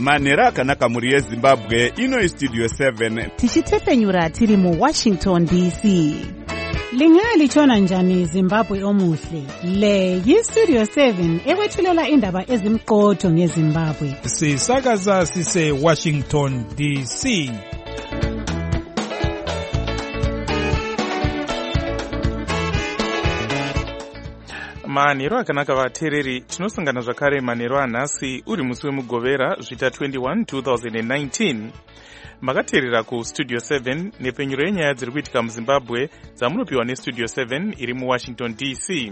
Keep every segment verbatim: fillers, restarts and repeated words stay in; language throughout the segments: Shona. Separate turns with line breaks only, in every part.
manhero akanaka muri yezimbabwe. Ino Studio seven
tichitepenyura tiri mu Washington D C.
Lingalitshona njani Zimbabwe omuhle? Le yi-Studio seven ekwethulela indaba ezimqotho ngeZimbabwe.
Sisakaza sise Washington D C. Manhero akanaka vateereri, tinosangana zvakare manhero anhasi uri musi wemugovera zvita twenty-one twenty nineteen. Makateerera ku Studio seven nepenyuro yenyaya dziri kuitika muZimbabwe dzamunopiwa neStudio seven iri muWashington D C.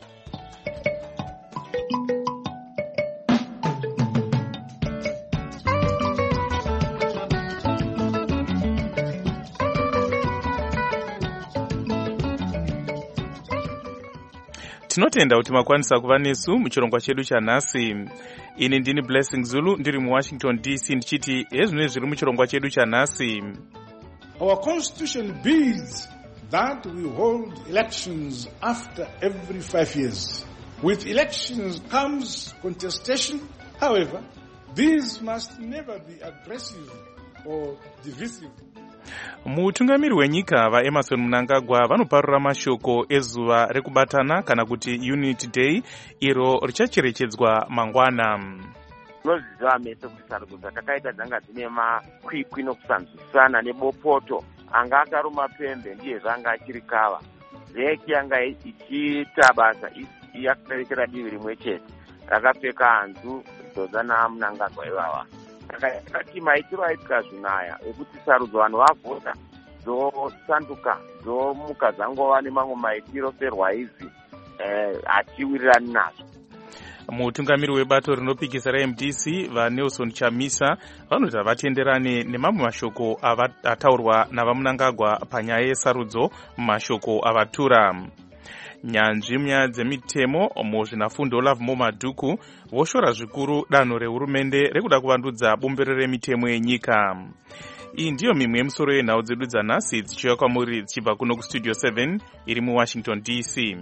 Tinotenda kuti makwanisa kuva nesu muchirongwa chedu chanhasi. Ini ndini Blessing Zulu ndiri muWashington D C ndichiti ezvine zviri muchirongwa chedu chanhasi.
Our constitution bids that we hold elections after every five years. With elections comes contestation. However, these must never be aggressive or divisive.
Mutungamiri wenyika vaEmerson Mnangagwa vanoparura mashoko ezuva rekubatana kana kuti Unity Day iro richacherechedzwa mangwana.
Tinoziva mese kuti sarudzo dzakaita dzanga dzine makwikwi nokusanzwisana nebopoto anga akaruma pembe ndiye zvanga achiri kava. Vheki yanga ichiita basa yakaberekera divi rimwe chete rakapfeka hanzu dzoza naMnangagwa ivava. Akati maitiro aitika zvinaya ekuti sarudzo vanhu vavhota dzosanduka dzomuka dzangova nemamwe maitiro serwaizi hachiwirirani nazvo.
Mutungamiri webato rinopikisa raM D C vaNelson Chamisa vanoti havatenderane nemamwe mashoko ataurwa navaMnangagwa panyaya yesarudzo mumashoko avatura. Nyanzvi munyaya dzemitemo muzvinafundo Lovemore Madhuku voshora zvikuru danho rehurumende rekuda kuvandudza bumbiro remitemo yenyika. Iyi ndiyo mimwe yemusoro yenhau dzedu dzanhasi dzichiuya kwamuri dzichibva kuno kuStudio seven iri muWashington D C.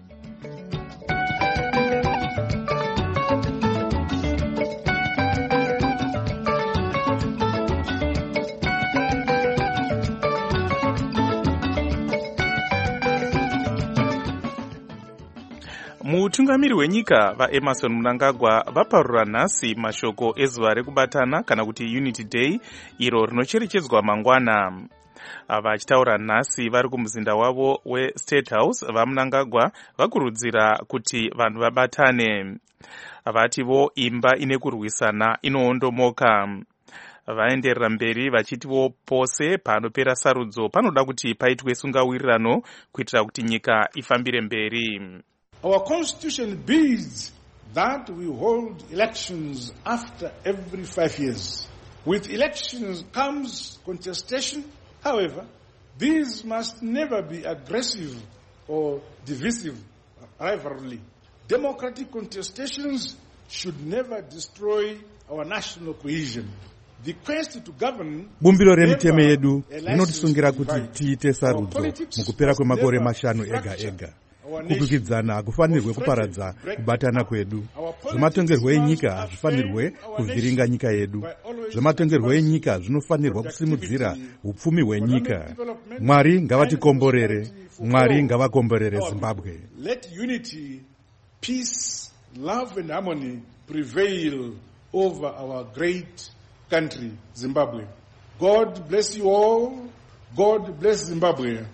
Mutungamiri wenyika vaEmerson Mnangagwa vaparura nhasi mashoko ezuva rekubatana kana kuti Unity Day iro rinocherechedzwa mangwana. Vachitaura nhasi vari kumuzinda wavo weState House, vaMnangagwa vakurudzira kuti vanhu vabatane. Vativo imba ine kurwisana inoondomoka. Vaenderera mberi vachitivo pose panopera sarudzo panoda kuti paitwe sungawirirano kuitira kuti nyika ifambire mberi.
Our constitution bids that we hold elections after every five years. With elections comes contestation. However, these must never be aggressive or divisive rivalry. Democratic contestations should never destroy our national cohesion. The quest to govern
bumbiro remitemo yedu rinotisungira kuti tiite sarudzo mukupera kwemakore mashanu ega ega. Kukwikwidzana hakufanirwe kuparadza kubatana kwedu. Zvematongerwo enyika hazvifanirwe kuvhiringa nyika yedu. Zvematongerwo enyika zvinofanirwa kusimudzira upfumi hwenyika. Mwari ngavatikomborere. Mwari ngavakomborere Zimbabwe.
Let unity, peace, love and harmony prevail over our great country, Zimbabwe. God bless you all. God bless Zimbabwe.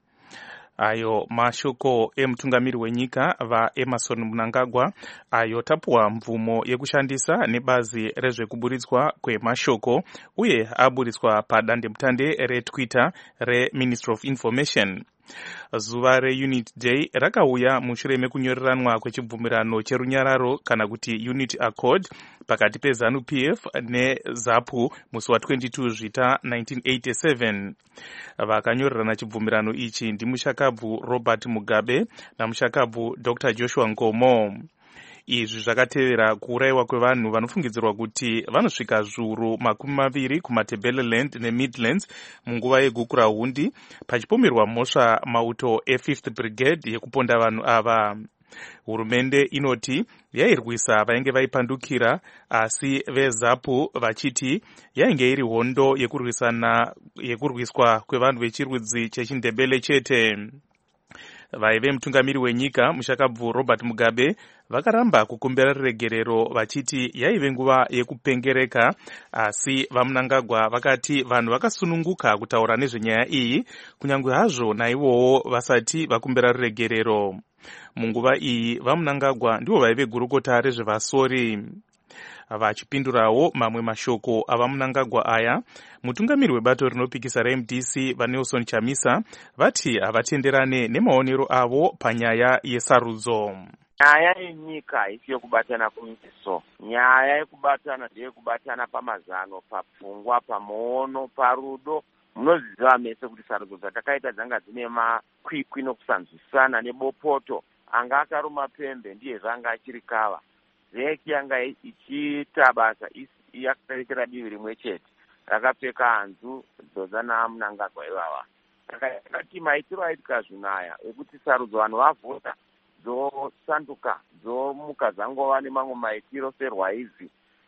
Ayo mashoko emutungamiri wenyika vaEmerson Mnangagwa ayo tapuwa mvumo yekushandisa nebazi rezvekuburitswa kwemashoko uye aburitswa padandemutande reTwitter reMinistry of Information. Zuva reUnity Day rakauya mushure mekunyoreranwa kwechibvumirano cherunyararo kana kuti Unity Accord pakati peZANU-P F neZAPU musi wa twenty-two zvita nineteen eighty-seven. Vakanyorerana chibvumirano ichi ndi mushakabvu Robert Mugabe namushakabvu Doctor Joshua Nkomo. Izvi zvakatevera kuurayiwa kwevanhu vanofungidzirwa kuti vanosvika zviuru makumi maviri kumaTebeleland neMidlands munguva yegukura hundi pachipomerwa mhosva mauto eFifth Brigade yekuponda vanhu ava. Hurumende inoti yairwisa vainge vaipandukira, asi veZAPU vachiti yainge iri hondo yekurwisana yekurwiswa kwevanhu vechirudzi chechindebele chete. Vaive mutungamiri wenyika Mushakabvu Robert Mugabe vakaramba kukumbira regerero vachiti yaive nguva yekupengereka, asi vaMnangagwa vakati vanhu vakasununguka kutaura nezvenyaya iyi kunyange hazvo naivowo vasati vakumbira regerero. Munguva iyi vaMnangagwa ndivo vaive gurukota rezvevasori. Vachipindurawo mamwe mashoko avaMnangagwa aya, mutungamiri webato rinopikisa reM D C vaNelson Chamisa vati havatenderane nemaonero avo panyaya yesarudzo.
Nyaya yenyika isi yekubatana kumiso. Nyaya yekubatana ndeyekubatana pamazano, papfungwa, pamuono, parudo. Munoziva mese kuti sarudzo dzatakaita dzanga dzine makwikwi nokusanzwisana nebopoto. Anga akaruma pembe ndiye zvanga achiri kava. Zeki yanga ichiita basa yakarekera divi rimwe chete, rakapfeka hanzu dzodzana Mnangagwa ivava. Takati maitiro aitika zvinaya ekuti sarudzo vanhu vavhota dzosanduka dzomuka dzangova nemamwe maitiro serwaizi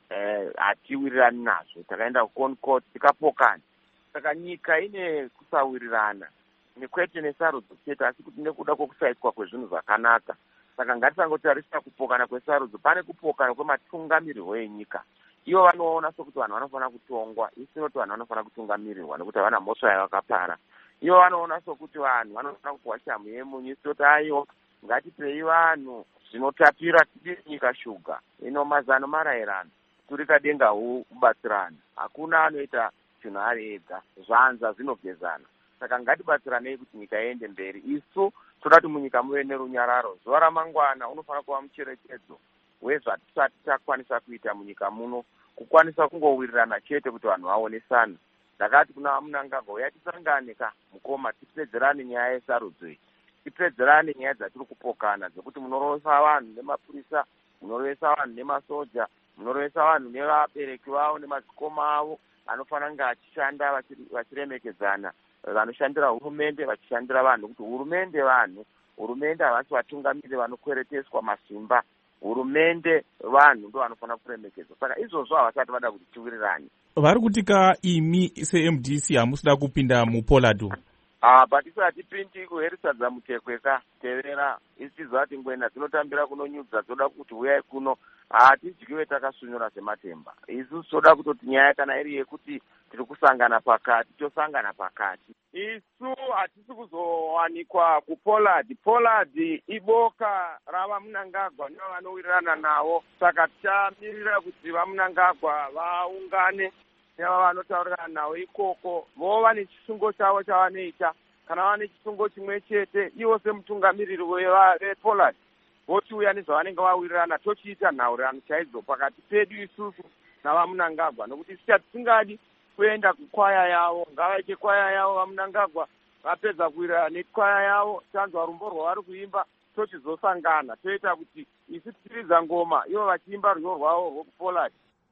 hatiwirirani eh, nazvo. Takaenda kuConcord tikapokana. Saka nyika ine kusawirirana nekwete nesarudzo chete, asi kuti nekuda kwokusaitwa kwezvinhu zvakanaka. Saka ngatisangotarisa kupokana kwesarudzo, pane kupokana kwematungamiriro enyika. Ivo vanoona sokuti vanhu vanofanira kutongwa, isi noti vanhu vanofanira kutungamirirwa nekuti havana mhosva yavakapara. Ivo vanoona sokuti vanhu vanofanira kupuwa chamu yemunyu, isi noti aiwa ngatipei vanhu zvinotapira tiri nyika shuga. Ino mazano marairano, turika denga huu kubatsirana. Hakuna anoita chinhu ari ega, zvanza zvinogezana. Saka ngatibatsiranei kuti nyika iende mberi. Isu toda kuti munyika muve nerunyararo. Zuva ramangwana unofanira kuva mucherechedzo wezvatisati takwanisa kuita munyika muno, kukwanisa kungowirirana chete kuti vanhu vaonesana. Ndakati kuna Mnangagwa yatisangane ka mukoma tipedzerane nyaya yesarudzo iyi. Tipedzerane nyaya dzatiri kupokana dzekuti munorovesa vanhu nemapurisa, munorovesa vanhu nemasoja, munorovesa vanhu nevabereki vavo nemadzikoma avo anofanira kunge achishanda vachiremekedzana. Vanoshandira hurumende vachishandira vanhu, kuti hurumende vanhu, hurumende havasi vatungamiri vanokwereteswa masimba. Hurumende vanhu ndo vanofanira kuremekedzwa. Saka izvozvo havasati vada kuti tiwirirane.
Vari kutika imi seM D C hamusida kupinda muPollard?
Ah, batisi hatipindi kuherisadza mutekweka tevera. Isizwa kuti ngwena dzinotambira kunonyudza dzoda kuti uyai kuno. Hatidyiwe takasunyura sematemba. Isu toda kutoti nyaya kana iri yekuti tiri kusangana pakati, tosangana pakati. Isu hatisi kuzowanikwa kuPollard. Pollard iboka rava Mnangagwa ndivo vanowirirana navo. Saka tichamirira kuti vaMnangagwa vaungane neva vanotaurirana navo ikoko. Vova nechisungo chavo chavanoita. Kana vane chisungo chimwe chete, ivo semutungamiriri wePollard vochiuya nezvavanenge vawirirana, tochiita nhaurirano chaidzo pakati pedu isusu navaMnangagwa, nokuti isi hatisingadi kuenda kukwaya yavo. Ngavaite kwaya yavo vaMnangagwa, vapedza kuwirirana nekwaya yavo, tanzwa rumbo rwavari kuimba, tochizosangana toita kuti isi tichiridza ngoma ivo vachiimba rwiyo rwavo rwokuPollard.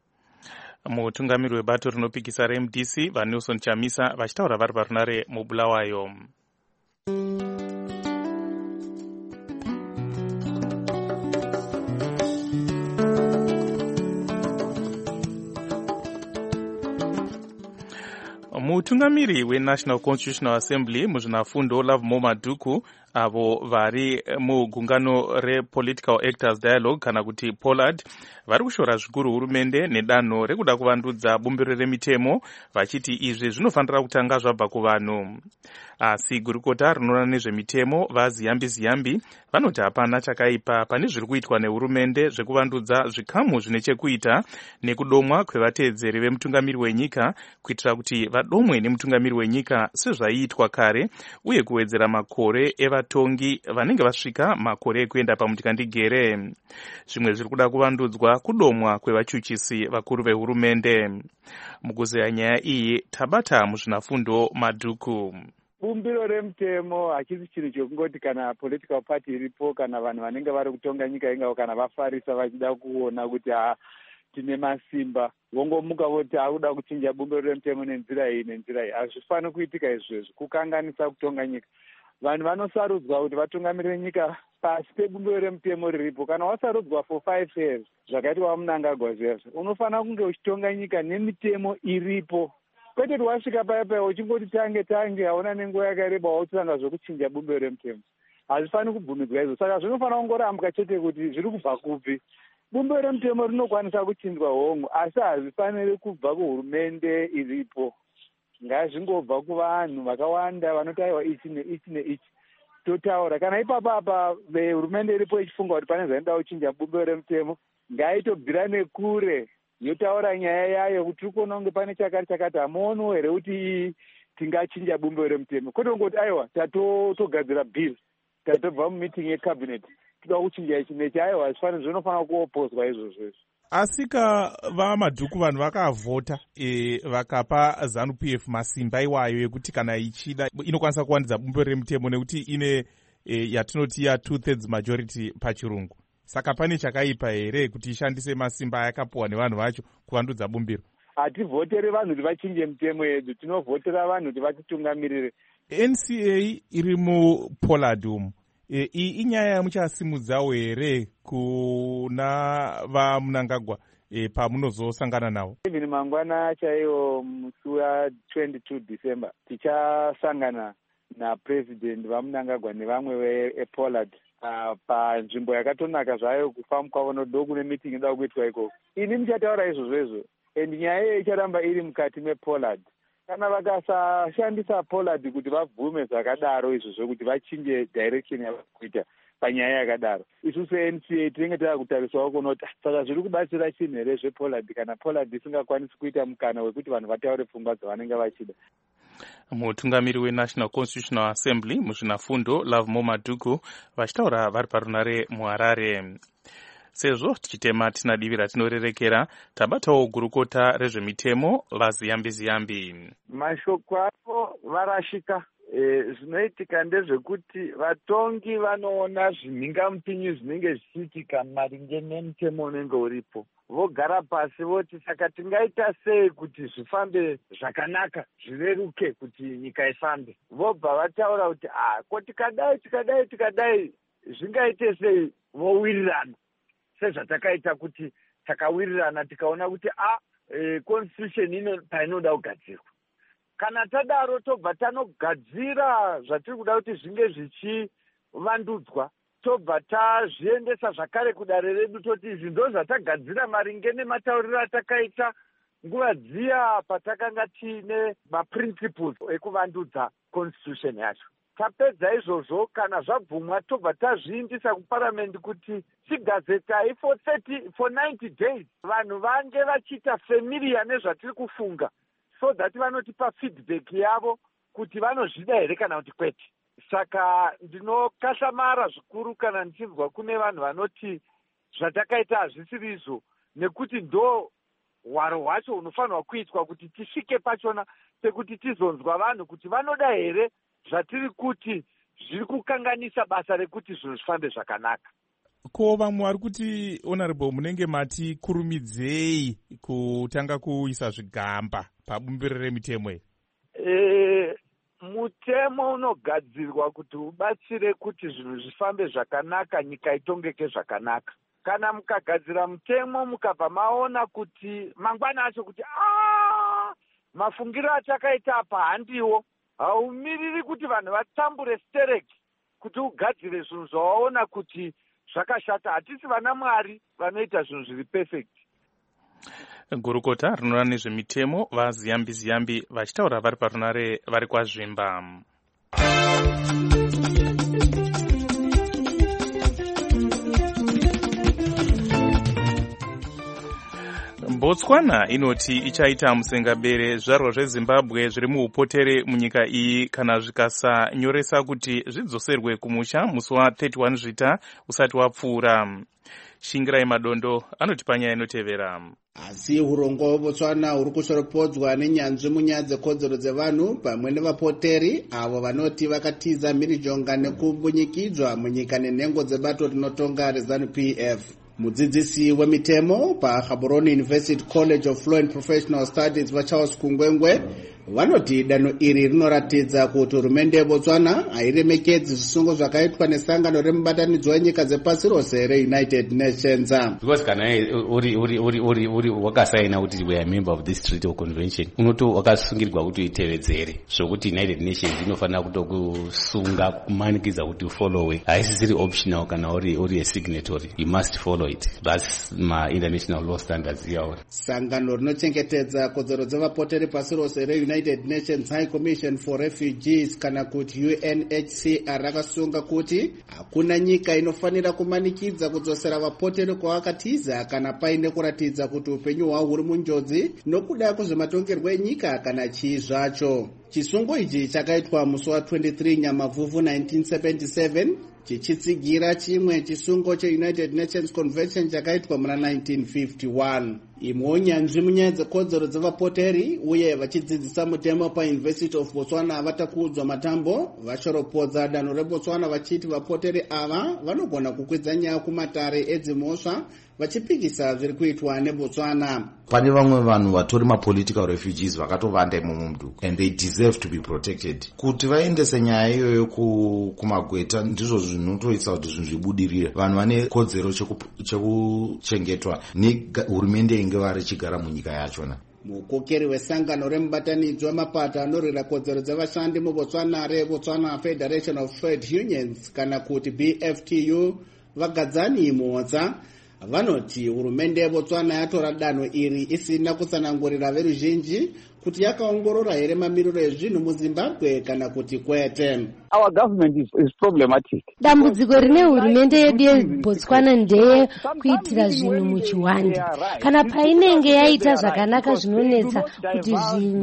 Mutungamiri webato rinopikisa reM D C vaNelson Chamisa vachitaura vari parunare muBulawayo. Mutungamiri weNational Constitutional Assembly muzvinafundo Lovemore Madhuku avo vari mugungano rePolitical Actors Dialogue kana kuti Pollard vari kushora zvikuru hurumende nedanho rekuda kuvandudza bumbiro remitemo, vachiti izvi zvinofanira kutanga zvabva kuvanhu. Asi gurukota rinoona nezvemitemo vaZiyambi Ziyambi vanoti hapana chakaipa pane zviri kuitwa nehurumende zvekuvandudza zvikamu zvine chekuita nekudomwa kwevateedzeri vemutungamiri wenyika, kuitira kuti vadomwe nemutungamiri wenyika sezvaiitwa kare, uye kuwedzera makore evatongi vanenge vasvika makore ekuenda pamutyandikere. Zvimwe zviri kuda kuvandudzwa kudomwa kwevachuchisi vakuru vehurumende. Mukuzeya nyaya iyi tabata muzvinafundo Madhuku.
Bumbiro remutemo hachisi chinhu chekungoti kana political party iripo kana vanhu vanenge vari kutonga nyika ingao kana vafarisa vachida kuona kuti ha tine masimba vongomuka voti akuda kuchinja bumbiro remutemo nenzira iyi nenzira iyi. Hazvifani kuitika izvozvo, kukanganisa kutonga nyika. vanhu vanosarudzwa kuti vatungamirire nyika pasi pebumbiro remutemo riripo. Kana wasarudzwa for five years zvakaitwa Mnangagwa zviyazvo, unofanira kunge uchitonga nyika nemitemo iripo, kwete kuti wasvika paya paya uchingoti tange tange hauna nenguva yakareba wautanga zvokuchinja bumbiro remutemo. Hazvifaniri kubvumidzwa izvo. Saka zvinofanira kungorambwa chete kuti zviri kubva kupi. Bumbiro remutemo rinokwanisa kuchinjwa hongu, asi hazvifaniri kubva kuhurumende iripo. Ngazvingobva kuvanhu vakawanda vanotaiwa ichi neichi neichi totaura. Kana ipapo apa hurumende iripo ichifunga kuti pane zvainoda kuchinja bumbiro remutemo, ngaitobvira kure yotaura nyaya yayo kuti tiri kuona kunge pane chakati chakati, hamuono here kuti tingachinja bumbiro remutemo, kwete kungoti aiwa tatogadzira bill tatobva mumeeting yecabinet toda kuchinja ichi nechi. Aiwa hazvifaniri, zvinofanira kuopozwa izvozvo izvo.
Asika vamadhuku vanhu vakavhota e, vakapa ZANU P F masimba iwayo yekuti kana ichida inokwanisa kuwandidza bumbiro remutemo nekuti ine e, yatinoti ya two thirds majority pachirungu. Saka pane chakaipa here kuti ishandise masimba ayakapuwa nevanhu vacho kuvandudza bumbiro?
Hativhoteri vanhu kuti vachinje mitemo yedu, tinovhotera vanhu kuti vatitungamirire.
N C A iri muPollard umu. E, iyi inyaya yamuchasimudzawo here kuna vaMnangagwa e, pamunozosangana navo?
Even mangwana chaiwo musi wa22 December tichasangana napresident vaMnangagwa nevamwe vePollard uh, panzvimbo yakatonaka zvayo kufamba kwavo nodo kune meeting inoda kuitwa ikoko. Ini muchataura izvozvo izvo, and nyaya iyo icharamba iri mukati mePollard. Kana vakasashandisa Pollard kuti vabvume zvakadaro izvozvo kuti vachinje direction yavakuita panyaya yakadaro, isusu N C A tinenge tava kutariswawo kunoti saka zviri kubatsira chinhu here zvePollard kana Pollard isingakwanisi kuita mukana wekuti vanhu vataure pfungwa dzavanenge vachida.
Mutungamiri weNational Constitutional Assembly muzvinafundo Lovemore Madhuku vachitaura vari parunare muHarare. Sezvo tichitema tina divi ratinorerekera, tabatawo gurukota rezvemitemo vaZiyambi Ziyambi.
Mashoko avo varashika. E, zvinoitika ndezvekuti vatongi vanoona zvimhingamupinyi zvinenge zvichiitika maringe nemutemo unenge uripo. Vogara pasi voti saka tingaita sei kuti zvifambe zvakanaka, zvireruke kuti nyika ifambe. Vobva vataura kuti ah, ko tikadai tikadai tikadai zvingaite sei, vowirirana. Sezvatakaita kuti takawirirana tikaona kuti ah, e, constitution ino painoda kugadzirwa. Kana tadaro tobva tanogadzira zvatiri kuda kuti zvinge zvichivandudzwa, tobva tazviendesa zvakare kudare redu toti izvi ndo zvatagadzira maringe nematauriro atakaita nguva dziya patakanga tiine maprinciples ekuvandudza constitution yacho. Tapedza izvozvo, kana zvabvumwa tobva tazviindisa kuparamendi kuti chigazetai for thirty for ninety days vanhu vange vachiita familiar nezvatiri kufunga, so that vanotipa feedback yavo kuti vanozvida here kana kuti kwete. Saka ndinokashamara zvikuru kana ndichinzwa kune vanhu vanoti zvatakaita hazvisiri izvo, nekuti ndo hwaro hwacho hunofanirwa kuitwa kuti tisvike pachona pekuti tizonzwa vanhu kuti vanoda here zvatiri kuti zviri kukanganisa basa rekuti zvinhu zvifambe zvakanaka.
Ko vamwe vari kuti honorable munenge mati kurumidzei kutanga kuisa zvigamba pabumbiro remitemo iyi?
E, mutemo unogadzirwa kuti ubatsire kuti zvinhu zvifambe zvakanaka, nyika itongeke zvakanaka. Kana mukagadzira mutemo mukabva maona kuti mangwana acho kuti ah, mafungiro atakaita apa handiwo, haumiriri kuti vanhu vatambure stereki kuti ugadzire zvinhu zvawaona kuti zvakashata. Hatisi vana Mwari vanoita zvinhu zviri perfect.
Gurukota rinoona nezvemitemo vaZiyambi Ziyambi vachitaura vari parunare vari kwaZvimba. Botswana inoti ichaita musengabere zvizvarwa zveZimbabwe zviri muupotere munyika iyi kana zvikasanyoresa kuti zvidzoserwe kumusha musi wa31 Zvita usati wapfuura. Shingirai Madondo anoti panyaya inotevera.
Asi hurongo hweBotswana huri kushoropodzwa nenyanzvi munyaya dzekodzero dzevanhu pamwe nevapoteri avo vanoti vakatiza mhirizhonga nekubunyikidzwa munyika nenhengo dzebato rinotonga reZANU P F. Mudzidzisi wemitemo paGaborone University College of Law and Professional Studies vaCharles Kungwengwe vanoti danho iri rinoratidza kuti hurumende yebotswana hairemekedzi zvisungo zvakaitwa nesangano remubatanidzo wenyika dzepasi rose reunited nations.
Because kana uri uri uri uri uri wakasaina kuti we are member of this treaty or convention unoto wakasungirirwa kuti uitevedzere zvokuti united nations inofanira kutokusunga kumanikidza kuti ufollowe, haisisiri optional kana uri uri a signatory, you must follow it. That's my international law standards yawo.
Sangano rinochengetedza kodzero dzevapoteri pasi rose reunited nations high commission for refugees kana kuti U N H C R rakasunga kuti hakuna nyika inofanira kumanikidza kudzosera vapoteri kwavakatiza kana paine kuratidza kuti upenyu hwavo huri munjodzi nokuda kwezvematongerwo enyika kana chii zvacho. Chisungo ichi chakaitwa musi wa twenty-three Nyamavhuvhu nineteen seventy-seven chichitsigira chimwe chisungo cheunited nations convention chakaitwa muna nineteen fifty-one. Imwe nyanzvi munyaya dzekodzero dzevapoteri uye vachidzidzisa mutemo paUniversity of Botswana vatakuudzwa matambo vashoropodza danho reBotswana vachiti vapoteri ava vanogona kukwidza nyaya kumatare edzimhosva vachipikisa zviri kuitwa neBotswana.
Pane vamwe vanhu vatori mapolitical refugees vakatovanda imomo muduku and they deserve to be protected. Kuti vaendese nyaya iyoyo kumagweta ndizvo zvinotoita kuti zvinhu zvibudirire. Vanhu vane kodzero chekuchengetwa nehurumende inge vari chigara munyika yachona.
Mukokeri wesangano remubatanidzo wemapato anorwira kodzero dzevashandi muBotswana reBotswana Federation of Trade Unions kana kuti B F T U Vagadzani Motsa vanoti hurumende yeBotswana yatora danho iri isina kutsanangurira veruzhinji kuti yakaongorora here mamiriro ezvinhu muZimbabwe kana kuti kwete.
Our government is, is problematic.
Dambudziko rine hurumende yedu yeBotswana ndeye kuitira zvinhu muchiwanda. Kana painenge yaita zvakanaka zvinonetsa kuti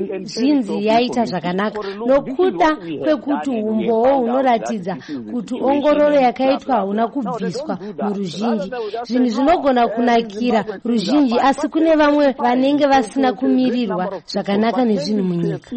zvinzi yaita zvakanaka nokuda kwekuti umbowo hunoratidza kuti ongororo yakaitwa hauna kubviswa muruzhinji. Zvinhu zvinogona kunakira ruzhinji asi kune vamwe vanenge vasina kumirirwa zvakanaka nezvinhu munyika.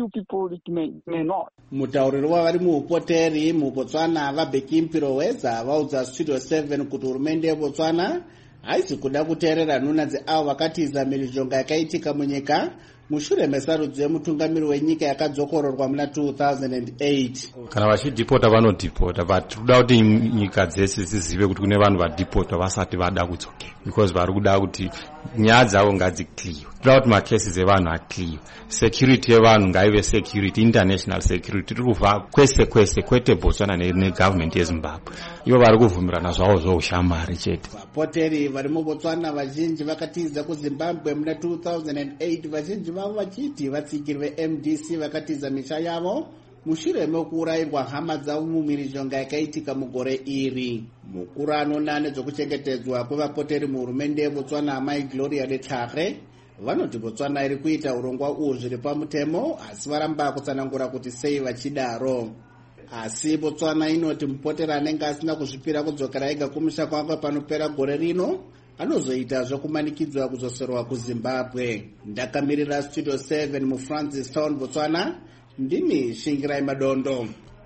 Mutauriri wavari muupoteri muBotswana vaBheki Mpiroweza vaudza Studio seven kuti hurumende yeBotswana haisi kuda kuteerera nhuna dzeavo vakatiza mhirizhonga yakaitika munyika mushure mesarudzo yemutungamiri wenyika yakadzokororwa muna two thousand eight.
Kana vachidhipota vanodhipota but tinoda kuti nyika dzese dzizive kuti kune vanhu vadhipota vasati vada kudzokera because vari kuda kuti nyaya dzavo ngadzikliwe. Tinoda kuti macases evanhu akliwe, security yevanhu ngaive security, international security. Tiri kubva kwese kwese kwete Botswana negovernment yeZimbabwe. Ivo vari kuvhumirana zvavo zvoushamwari chete.
Vapoteri vari muBotswana vazhinji vakatiza kuZimbabwe muna two thousand eight vazhinji vavo vachiti vatsigirwe M D C vakatiza misha yavo mushure mekuurayirwa hama dzavo mumhirizhonga yakaitika mugore iri. Mukuru anoona nezvokuchengetedzwa kwevapoteri muhurumende yeBotswana Mai Gloria Letlhare vanoti Botswana iri kuita urongwa uhu zviri pamutemo asi varamba kutsanangura kuti sei vachidaro. Asi Botswana inoti mupoteri anenge asina kuzvipira kudzokera ega kumusha kwake panopera gore rino anozoita zvokumanikidzwa kudzoserwa kuZimbabwe. Ndakamirira Studio seven muFrancis Town Botswana, ndini Shingirai Madondo.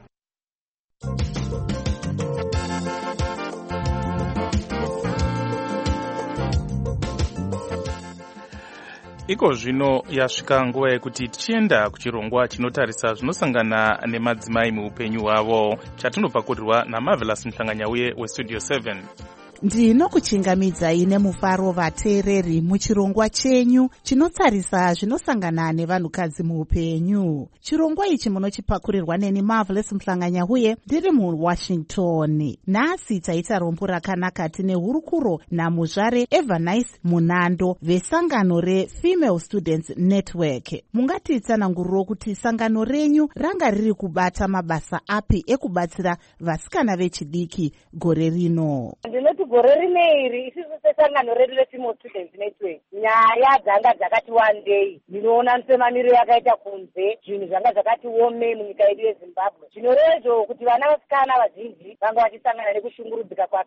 Iko zvino yasvika nguva yekuti tichienda kuchirongwa chinotarisa zvinosangana nemadzimai muupenyu hwavo chatinobva kudirwa naMarvelous Mhlanganyauye weStudio seven.
Ndinokuchingamidzai nemufaro vateereri muchirongwa chenyu chinotarisa zvinosangana nevanhukadzi muupenyu. Chirongwa ichi munochipakurirwa neni Marvelous Mhlanganyauye ndiri muWashington. Nhasi taita rombo rakanaka tine hurukuro namuzvare Evanice Munando vesangano reFemale Students Network. Mungatitsananguriro kuti sangano renyu ranga riri kubata mabasa api ekubatsira vasikana vechidiki gore rino?
Gore rineiri isusu sesangano redu reFemale Students Network nyaya dzanga dzakati wandei. Ndinoona mpemamiriro yakaita kunze zvinhu zvanga zvakati wome munyika yedu yeZimbabwe. Zvinoreva izvo kuti vana vasikana vazhinji vanga vachisangana nekushungurudzika kwakati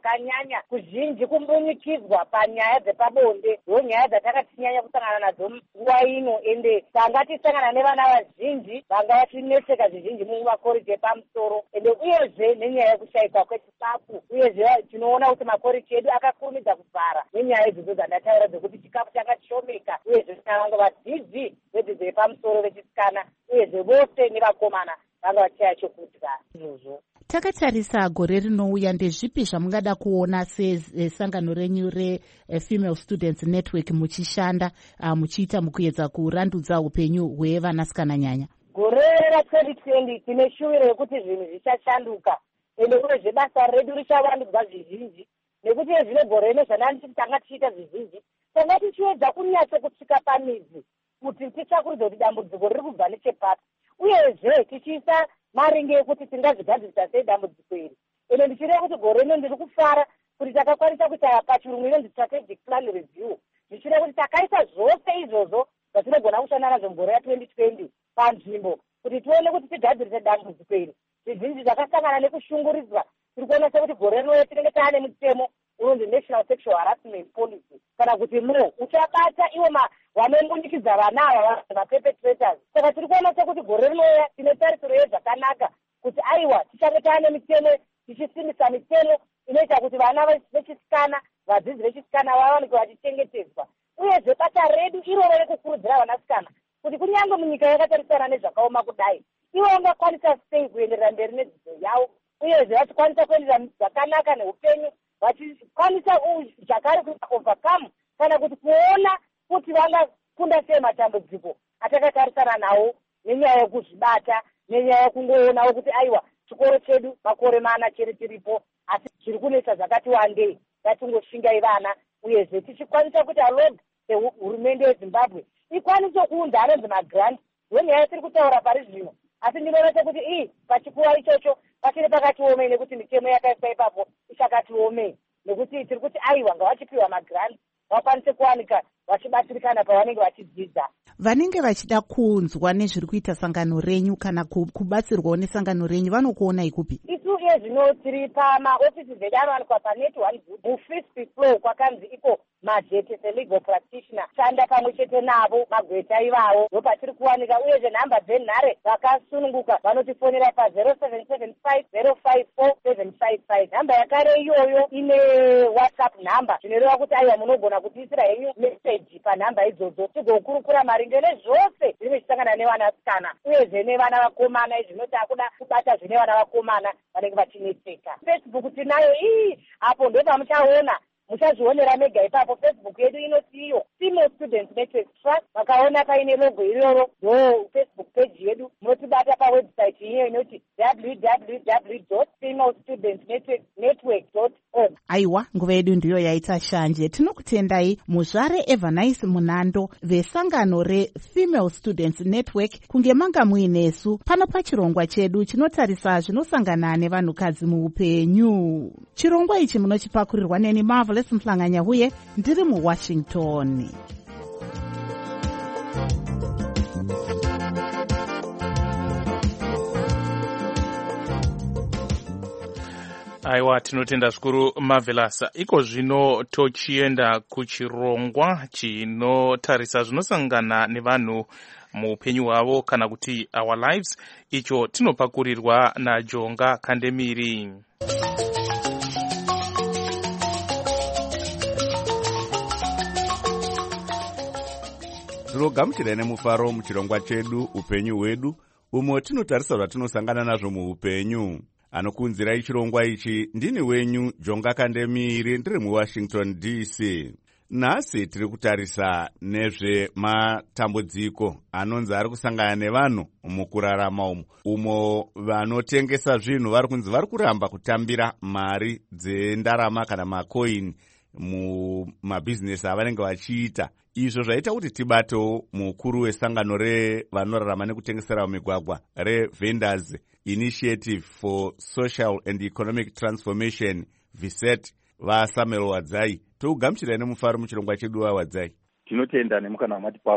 zvakanyanya kuzhinji kumbunyikidzwa panyaya dzepabonde ndonyaya dzatakachinyanya kusangana nadzo nguva ino, ende tanga tisangana nevana vazhinji vanga vachineseka zvizhinji mumakoreji epamusoro, ende uyezve nenyaya yekushayikwa kwechikafu. Uyezve tinoona kuti makoreji edu akakurumidza kuvhara nenyaya idzodzo dzandataura dzekuti chikafu chakashomeka, uyezve vanga vadzidzi vedzidzo yepamusoro vechisikana uyezve vose nevakomana vanga vachaya chokudya izvozvo.
Takatarisa gore rinouya, ndezvipi zvamungada kuona sesangano renyu reFemale Students Network muchishanda uh, muchiita mukuedza kurandudza upenyu hwevanasikana nyanya?
Gore ra-twenty twenty tine shuviro yekuti zvinhu zvichashanduka, ende uyezve basa redu richavandudzwa zvizhinji, nekuti zvino gore rino zvananditi tanga tichiita zvizhinji tanga tichiedza kunyatso kusvika pamidzi kuti titsvakuridza kuti dambudziko riri kubva nechepapi, uyezve tichiisa maringe ekuti tingazvigadzirisa sei dambudziko iri. Ende ndichireva kuti gore rino ndiri kufara kuti takakwanisa kuita pachirungu inonzi strategic plan review, ndichireva kuti takaisa zvose izvozvo zvatinogona kushanda nazvo mugore ra-twenty twenty panzvimbo kuti tione kuti tigadzirise dambudziko iri. Zvizhinji zvakasangana nekushungurudzwa, tiri kuona sekuti gore rino tinenge taane mutemo unonzi National Sexual Harassment Policy, kana kuti mo uchabata iwo vanongonikidza vana ava vaperpetrators. Saka tiri kuona sekuti gore rinoya tine tarisiro yezvakanaka kuti aiwa tichange taane mitemo, tichisimbisa mitemo inoita kuti vana vechisikana, vadzidzi vechisikana vawanike vachichengetedzwa. Uyezve basa redu iroro rekukurudzira vanasikana kuti kunyange munyika yakatarisana nezvakaoma kudai, ivo vangakwanisa sei kuenderera mberi nedzidzo yavo, uyezve vachikwanisa kuenderera zvakanaka neupenyu, vachikwanisa zvakare kuita overcome kana kuti kuona kuti vangakunda sei matambudziko atakatarisana nawo nenyaya yekuzvibata, nenyaya yekungoonawo kuti aiwa chikoro chedu makore mana chiri tiripo asi chiri kunetsa zvakati wandei, ngatingoshingai vana. Uyezve tichikwanisa kuti alog hurumende yeZimbabwe ikwanise kuunza anonzi magrant, ndonyaya tiri kutaura pari zvino, asi ndinoona sekuti ii pachikuva ichocho pachiri pakatiomei nekuti mitemo yakaiswa ipapo ichakatiomei, nekuti tiri kuti aiwa ngavachipiwa magrant vakwanise kuwanika vachibatsirikana pavanenge vachidzidza.
Vanenge vachida kunzwa nezviri kuita sangano renyu kana kubatsirwawo nesangano renyu vanokuona ikupi?
Isu iye zvino tiri pamaofisi zedu anowanikwa panet one good mufifth floor kwakanzi iko majeti selegal practitioner, shanda pamwe chete navo magweta ivavo ndopatiri kuwanika. Uyezve nhamba dzenhare vakasununguka vanotifonera pa zero seven seven five zero five four seven five five. Nhamba yakare iyoyo ine WhatsApp nhamba, zvinoreva kuti aiwa munogona kutiisira henyu meseji panhamba idzodzo tigokurukura maringe nezvose zviri zvichisangana nevanasikana uyezve nevana vakomana. Izvi zvinoti akuda kubata zvine vana vakomana vanenge vachineseka. Facebook tinayo ii apo ndo pamuchaona, muchazvionera mega ipapo. Facebook yedu inoti iyo Female Students Network Trust, vakaona paine logo iroro ndo Facebook page yedu. Munotibata pawebsite iyo inoti w w w dot female students network dot org.
Aiwa, nguva yedu ndiyo yaita shanje. Tinokutendai muzvare Evanice Munando vesangano reFemale Students Network kunge manga muinesu pano pachirongwa chedu chinotarisa zvinosangana nevanhukadzi muupenyu. Chirongwa ichi munochipakurirwa neni Marvelous Mhlanganya-Huye, ndiri muWashington.
Aiwa, tinotenda zvikuru Marvelous. Iko zvino tochienda kuchirongwa chinotarisa zvinosangana nevanhu muupenyu hwavo kana kuti our lives, icho tinopakurirwa naJonga Kandemiri.
Tinogamuchira nemufaro muchirongwa chedu upenyu hwedu, umo tinotarisa zvatinosangana nazvo muupenyu. Anokunzirai chirongwa ichi ndini wenyu Jonga Kandemiri, ndiri muWashington D C. Nhasi tiri kutarisa nezvematambudziko anonzi ari kusangana nevanhu mukurarama umo, umo vanotengesa zvinhu vari kunzi vari kuramba kutambira mari dzendarama kana makoini mumabhizinesi avanenge vachiita. Izvo zvaita kuti tibatewo mukuru wesangano revanorarama nekutengesera mumigwagwa reVendors Initiative for Social and Economic Transformation, V S E T, vaSamuel Wadzai. Tougamuchirai nemufaro muchirongwa chedu waWadzai.
Tinotenda nemukana wamati pawo.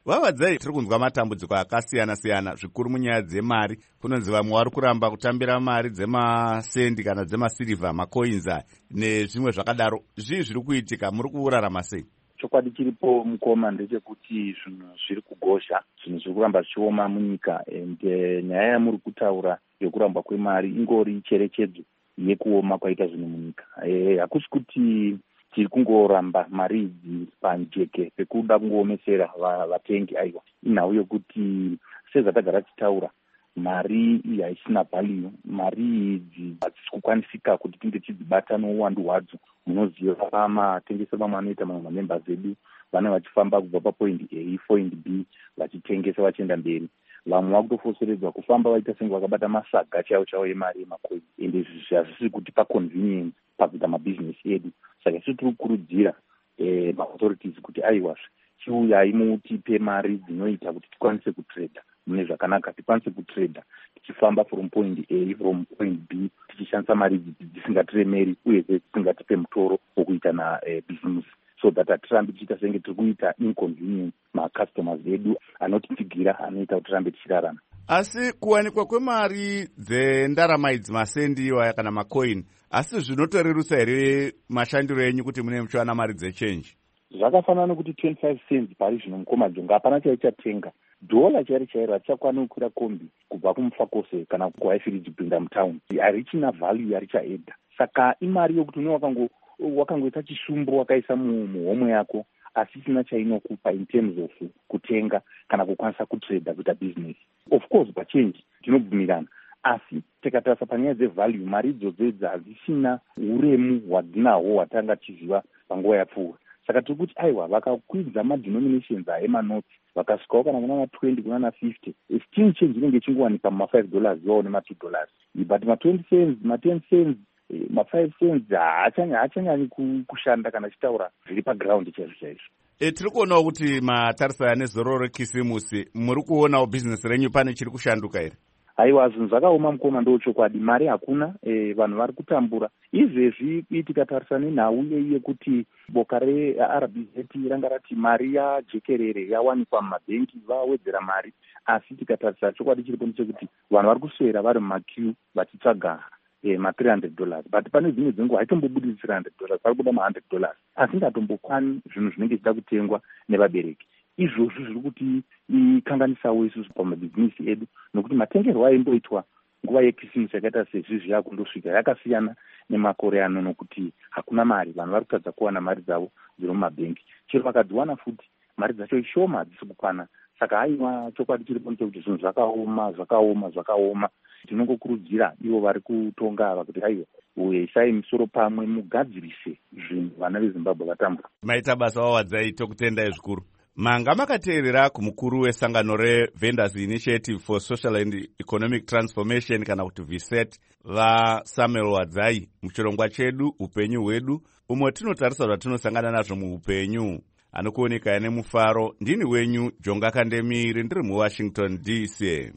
Vavadzai tiri kunzwa matambudziko akasiyana siyana zvikuru munyaya dzemari. Kunonzi vamwe vari kuramba kutambira mari dzemasendi kana dzemasirivha, macoins nezvimwe zvakadaro. Zvii zviri kuitika, muri kurarama sei?
Chokwadi chiripo mukoma ndechekuti zvinhu zviri kugozha, zvinhu zviri kuramba zvichioma munyika, ende nyaya yamuri kutaura yokuramba kwemari ingori cherechedzo yekuoma kwaita zvinhu munyika. Hakusi kuti tiri kungoramba mari idzi panjeke pekuda kungoomesera vatengi. Aiwa, inhau yokuti sezvatagara tichitaura, mari iyi haisina value. Mari idzi hadzisi kukwanisika kuti tinge tidzibata nouwandu hwadzo. Munoziva pamatengesa vamwe anoita mamwe mamembers edu vane vachifamba kubva papoint A point B vachitengesa vachienda mberi. Vamwe vakutofoseredzwa kufamba vaita senge vakabata masaga chaiwo chaiwo emari yemacoin, ende izvi hazvisi kuti paconvenience pakuita mabhizinesi edu. Saka isu tiri kukurudzira eh, maauthorities kuti aiwazve chiuyai mutipe mari dzinoita kuti tikwanise kutreda mune zvakanaka, tikwanise kutreda tichifamba from point A from point B tichishandisa mari idzi dzisingatiremeri uye dzisingatipe mutoro wokuita na eh, business, so that hatirambi tichiita senge tiri kuita inconvenience macustomers edu anotitsigira anoita kuti tirambe tichirarama.
Asi kuwanikwa kwemari dzendarama idzi, masendi iwaya kana macoin, asi zvinotorerusa here mashandiro enyu kuti mune muchiwana mari dzechange?
Zvakafanana nokuti twenty-five cents pari zvino mukoma jonga hapana chaichatenga. Dhola chairi chairo hatichakwana kukwira kombi kubva kumufakose kana kuhaifiriji kupinda mutown. Harichina value yarichaedha. Saka imari yokuti une wakangoita chisumbu wakaisa muhomwe yako asi isina chainokupa in terms of kutenga kana kukwanisa kutreda kuita business. Of course pachange tinobvumirana, asi tikatarisa panyaya dzevalue, mari idzodzi hadzisina uremu hwadzinahwo hwatanga tichiziva panguva yapfuura. Saka tiri kuti aiwa vakakwidza madenominations emanoti vakasvikawo kana kuna na twenty kuna na fifty, exchange change inenge ichingowanika muma five dollars iwawo nema two dollars, but ma twenty cents ma ten cents ma five cents haachanyanyi kushanda kana chitaura zviri paground chaizvo chaizvo.
E, tiri kuonawo kuti matarisana nezororo rekisimusi muri kuonawo bhizinesi renyu pane chiri kushanduka here?
Aiwa, zvinhu zvakaoma mukoma, ndochokwadi. Mari hakuna, e, vanhu vari kutambura. Izvezvi tikatarisana nenhau yekuti boka reR B Z ranga rati mari yajekerere yawanikwa mumabhengi vawedzera mari, asi tikatarisa chokwadi chiripo ndechekuti vanhu vari kuswera vari mumaqueue vachitsvaga eh, ma three hundred dollars, but pane dzimwe dzenguva haitombobudisi three hundred dollars, pari kuda ma one hundred dollars, asi ngatombokwani zvinhu zvinenge zvichida kutengwa nevabereki. Izvozvo zviri kuti ikanganisawo isusu pamabhizinesi edu, nokuti matengerwo aimboitwa nguva yekisimusi yakaita sezvizvi yakundosvika yakasiyana nemakore ano, nokuti hakuna mari, vanhu vari kutadza kuwana mari dzavo dziri mumabhengi. Chero vakadziwana futi mari dzacho ishoma, hadzisi kukwana. Saka aiwa, chokwadi chiripo ndechekuti zvinhu zvakaoma zvakaoma zvakaoma. Tinongokurudzira ivo vari kutonga ava kuti aiwa, uyeisai misoro pamwe mugadzirise zvinhu vana veZimbabwe vatambura.
Maita basa wawadzai, tokutendai zvikuru. Manga makateerera kumukuru wesangano reVendors Initiative for Social and Economic Transformation kana kuti V S E T vaSamuel Wadzai muchirongwa chedu upenyu hwedu, umwe tinotarisa zvatinosangana nazvo muupenyu. Anokuoneka nemufaro. Ndini wenyu Jonga Kandemiri, ndiri muWashington D C.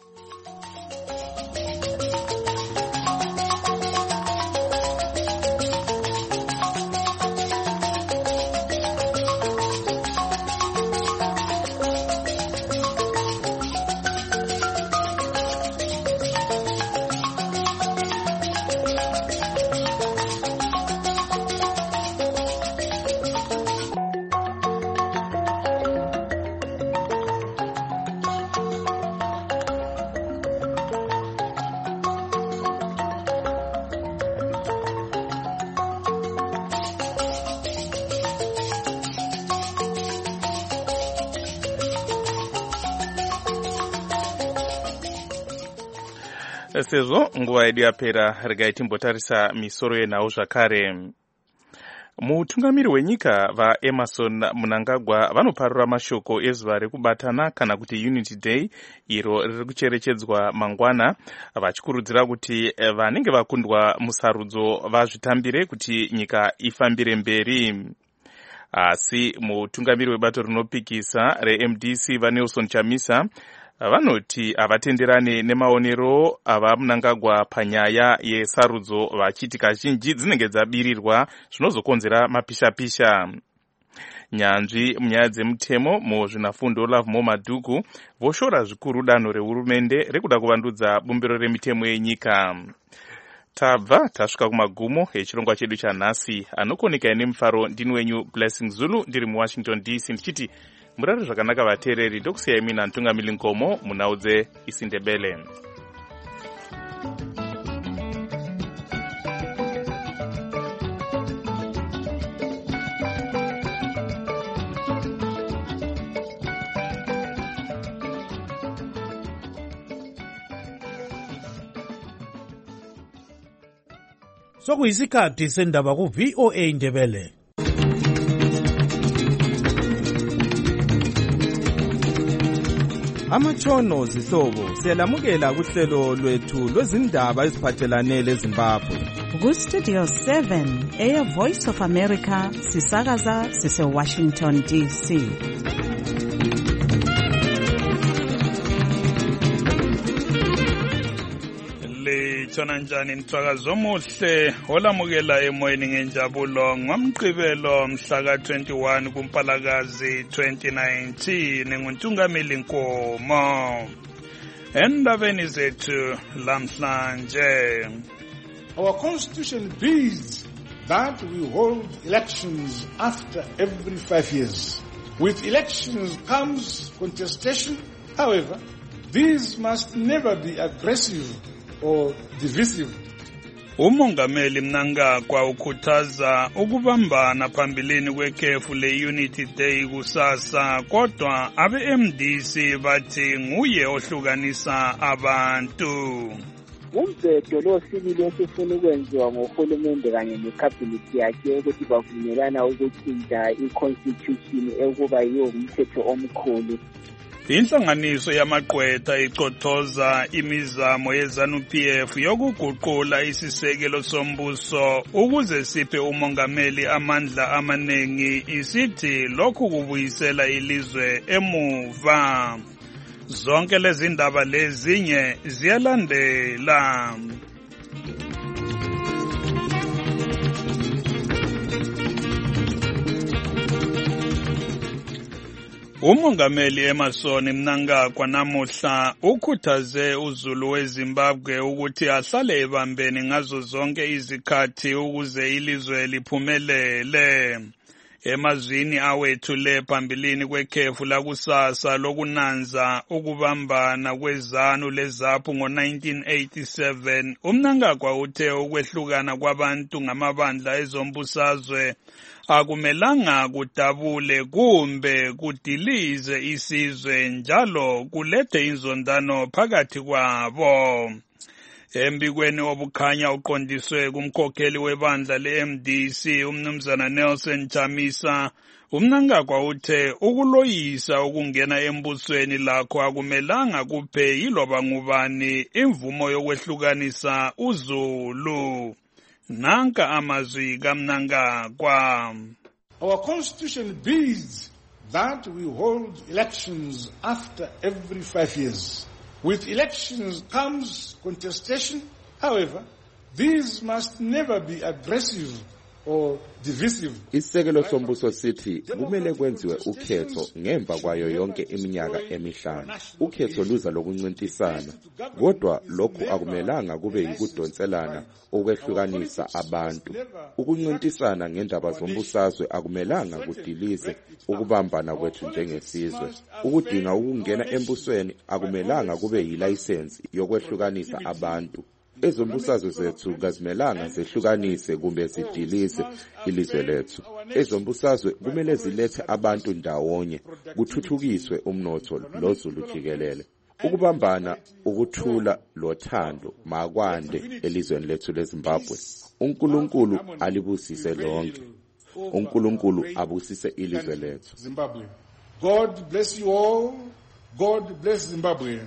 Sezvo nguva yedu yapera, regai timbotarisa misoro yenhau zvakare. Mutungamiri wenyika vaEmmerson Mnangagwa vanoparura mashoko ezuva rekubatana kana kuti Unity Day, iro riri kucherechedzwa mangwana, vachikurudzira kuti vanenge vakundwa musarudzo vazvitambire kuti nyika ifambire mberi. Asi mutungamiri webato rinopikisa reM D C vaNelson Chamisa vanoti havatenderane nemaonero ava Mnangagwa panyaya yesarudzo, vachiti kazhinji dzinenge dzabirirwa zvinozokonzera mapisha-pisha. nyanzvi munyaya dzemutemo muzvinafundo Olaf Maduku voshora zvikuru danho rehurumende rekuda kuvandudza bumbiro remitemo yenyika. Tabva tasvika kumagumo echirongwa chedu chanhasi. Anokoneka ine mufaro ndini wenyu Blessing Zulu ndiri muWashington D C ndichiti murare zvakanaka vateereri. Ndokusiyai mina Ntungamili Nkomo munaudze isiNdebele.
Sokuyisikhathi sendaba ku V O A Ndebele.
Amatshono zihlobo siyalamukela kuhlelo lwethu lwezindaba eziphathelane leZimbabwe.
Ku Studio seven eya Voice of America sisakaza sise Washington D C.
Chona njani mthakazo omuhle olamukela emoyeni ngenjabulo ngomgqibelo mhla ka twenty-one kuMpalakazi twenty nineteen nguNtungamili Nkomo. Endabeni zethu lamhlanje,
our constitution bids that we hold elections after every five years. With elections comes contestation. However, these must never be aggressive or divisive.
Umongameli Mnangagwa ukhuthaza ukubambana phambilini kwekhefu le-Unity Day kusasa, kodwa abe-M D C bathi nguye ohlukanisa abantu.
Umbhedo lo sibili osifuna ukwenziwa ngohulumende kanye nekhabhinethi yakhe ukuthi bavumelana ukutshintsha i-constitution ekuba yiyo umthetho omkhulu.
Inhlanganiso yamagqwetha icothoza imizamo yeZANU P F yokuguqula isisekelo sombuso ukuze siphe umongameli amandla amaningi, isithi lokhu kubuyisela ilizwe emuva. Zonke lezi ndaba lezinye ziyalandela. Umongameli Emmerson Mnangagwa namuhla ukhuthaze uZulu weZimbabwe ukuthi ahlale ebambeni ngazo zonke izikhathi ukuze ilizwe liphumelele. Emazwini awethule phambilini kwekhefu lakusasa lokunanza ukubambana kweZANU leZAPU ngo nineteen eighty-seven, uMnangagwa uthe ukwehlukana kwabantu ngamabandla ezombusazwe akumelanga kudabule kumbe kudilize isizwe, njalo kulethe inzondano phakathi kwabo. Embikweni obukhanya uqondiswe kumkhokheli webandla le-M D C umnumzana Nelson Chamisa, uMnangagwa uthe ukuloyisa ukungena embusweni lakho akumelanga kuphe yiloba ngubani imvumo yokwehlukanisa uZulu. Nanka amazwi kaMnangagwa.
Our constitution bids that we hold elections after every five years. With elections comes contestation. However, these must never be aggressive or divisive.
Isekelo sombuso sithi kumele kwenziwe ukhetho ngemva kwayo yonke iminyaka emihlanu. Ukhetho luza lokuncintisana, kodwa lokhu akumelanga kube yikudonselana okwehlukanisa abantu. Ukuncintisana ngendaba zombusazwe akumelanga kudilize ukubambana kwethu njengesizwe. Ukudinga ukungena embusweni akumelanga kube yilayisensi yokwehlukanisa abantu. Ezombusazwe zethu kazimelanga zehlukanise kumbe zidilize ilizwe lethu. Ezombusazwe kumele zilethe abantu ndawonye, kuthuthukiswe umnotho loZulu jikelele. Ukubambana, ukuthula lothando makwande elizweni lethu leZimbabwe. uNkulunkulu alibusise lonke. uNkulunkulu abusise ilizwe lethu.
Zimbabwe. God bless you all. God bless Zimbabwe.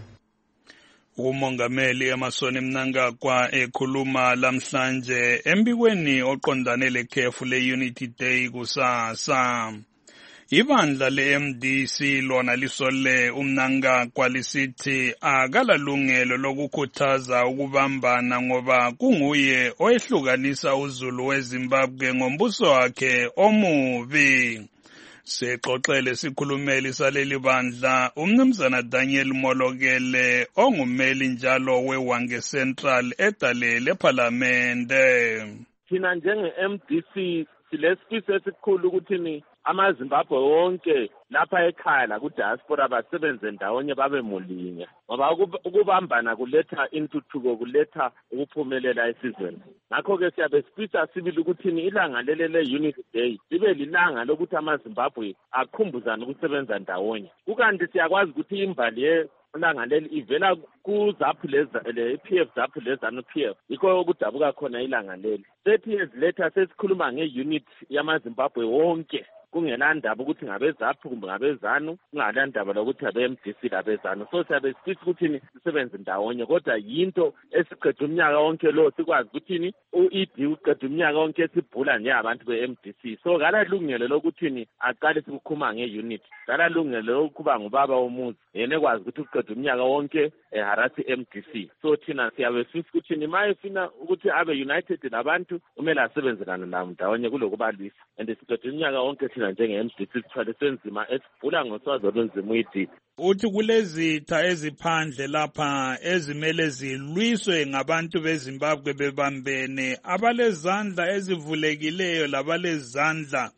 Umongameli Emmerson Mnangagwa ekhuluma lamhlanje embikweni oqondane lekhefu le-Unity Day kusasa. Ibandla le-M D C lona lisole uMnangagwa lisithi akalalungelo lokukhuthaza ukubambana ngoba kunguye oyehlukanisa uZulu weZimbabwe ngombuso wakhe omubi. Sexoxele sikhulumeli saleli bandla umnumzana Daniel Molokele ongumeli njalo weWange Central edale leParlamente.
Thina njenge-M D C silesifiso esikhulu ukuthi ni amaZimbabwe wonke lapha ekhaya la ku-diaspora basebenze ndawonye babe mulinye ngoba ukubambana kuletha intuthuko kuletha ukuphumelela esizweni. Ngakho-ke siyabe sifisa sibili ukuthi ni ilanga lele le-Unity Day libe lilanga lokuthi amaZimbabwe akhumbuzane ukusebenza ndawonye. Kukanti siyakwazi ukuthi imbali ye ilanga leli ivela ku-ZAPU le-P F ZAPU le-ZANU-P F yikho kudabuka khona ilanga leli. thirty years later sesikhuluma nge-unit yamaZimbabwe wonke kungenandaba ukuthi ngabe-ZAPU kumbe ngabe-ZANU, kungalandaba lokuthi abe-M D C labe-ZANU. So siyabe sifisa ukuthi sisebenze ndawonye kodwa yinto esiqeda umnyaka wonke lo sikwazi ukuthi u-E D uqeda umnyaka wonke sibhula njengabantu be-M D C. So kalalungelo lokuthi aqale sikukhuma nge-unit, kalalungelo lokuba ngubaba womuzi yena ekwazi ukuthi uqeda umnyaka wonke eharasi i-M D C. So thina siyabe sifisa ukuthi ma efuna ukuthi abe united nabantu kumele asebenzelane nabo ndawonye kulokubalwisa, and siqeda umnyaka wonke thina njenge-M D C sithwale senzima esibhula ngoswazi olunzima u-E D.
Uthi kulezitha eziphandle lapha ezimele zilwiswe ngabantu beZimbabwe bebambene, abalezandla ezivulekileyo labalezandla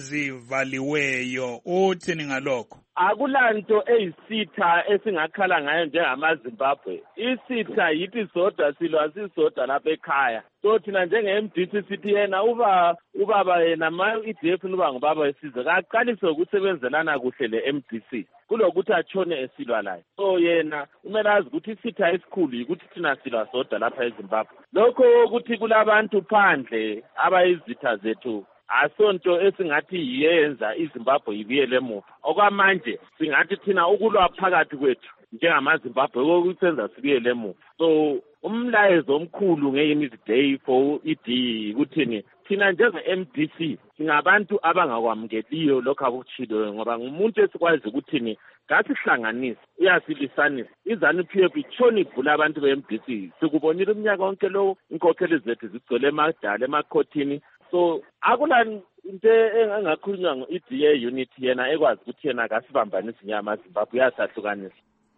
ezivaliweyo, uthini ngalokho?
Akulanto eyisitha esingakhala ngayo njengamaZimbabwe. Isitha yithi sodwa silwa sisodwa lapha ekhaya. So thina njenge-M D C sithi yena uba ubaba yena ma-E D F nuba ngubaba wesizwe kaqalise ukusebenzelana kuhle le-M D C kulokuthi atshone esilwa layo. So yena kumele azi ukuthi isitha esikhulu yikuthi thina silwa sodwa lapha eZimbabwe. Lokho ukuthi kulabantu phandle abayizitha zethu asonto esingathi yiyenza iZimbabwe ibuyele emuva. Okwamanje singathi thina ukulwa phakathi kwethu njengamaZimbabwe kokusenza sibuyele emuva. So umlayezo omkhulu nge-Unity Day for E D ukuthi thina njenge-M D C singabantu abangakwamukeliyo lokho akutshiloyo ngoba ngumuntu esikwazi ukuthi ngasihlanganisa uyasilisanisa. iZANU-P F itshona ivula abantu be-M D C. Sikubonile umnyaka wonke lo inkokheli zethu zigcwele emadala emakhothini. So akula into engakhulunywa ngo-E D A unity yena ekwazi ukuthi yena akasibambanisi nyamaZimbabwe uyasahlukanisa.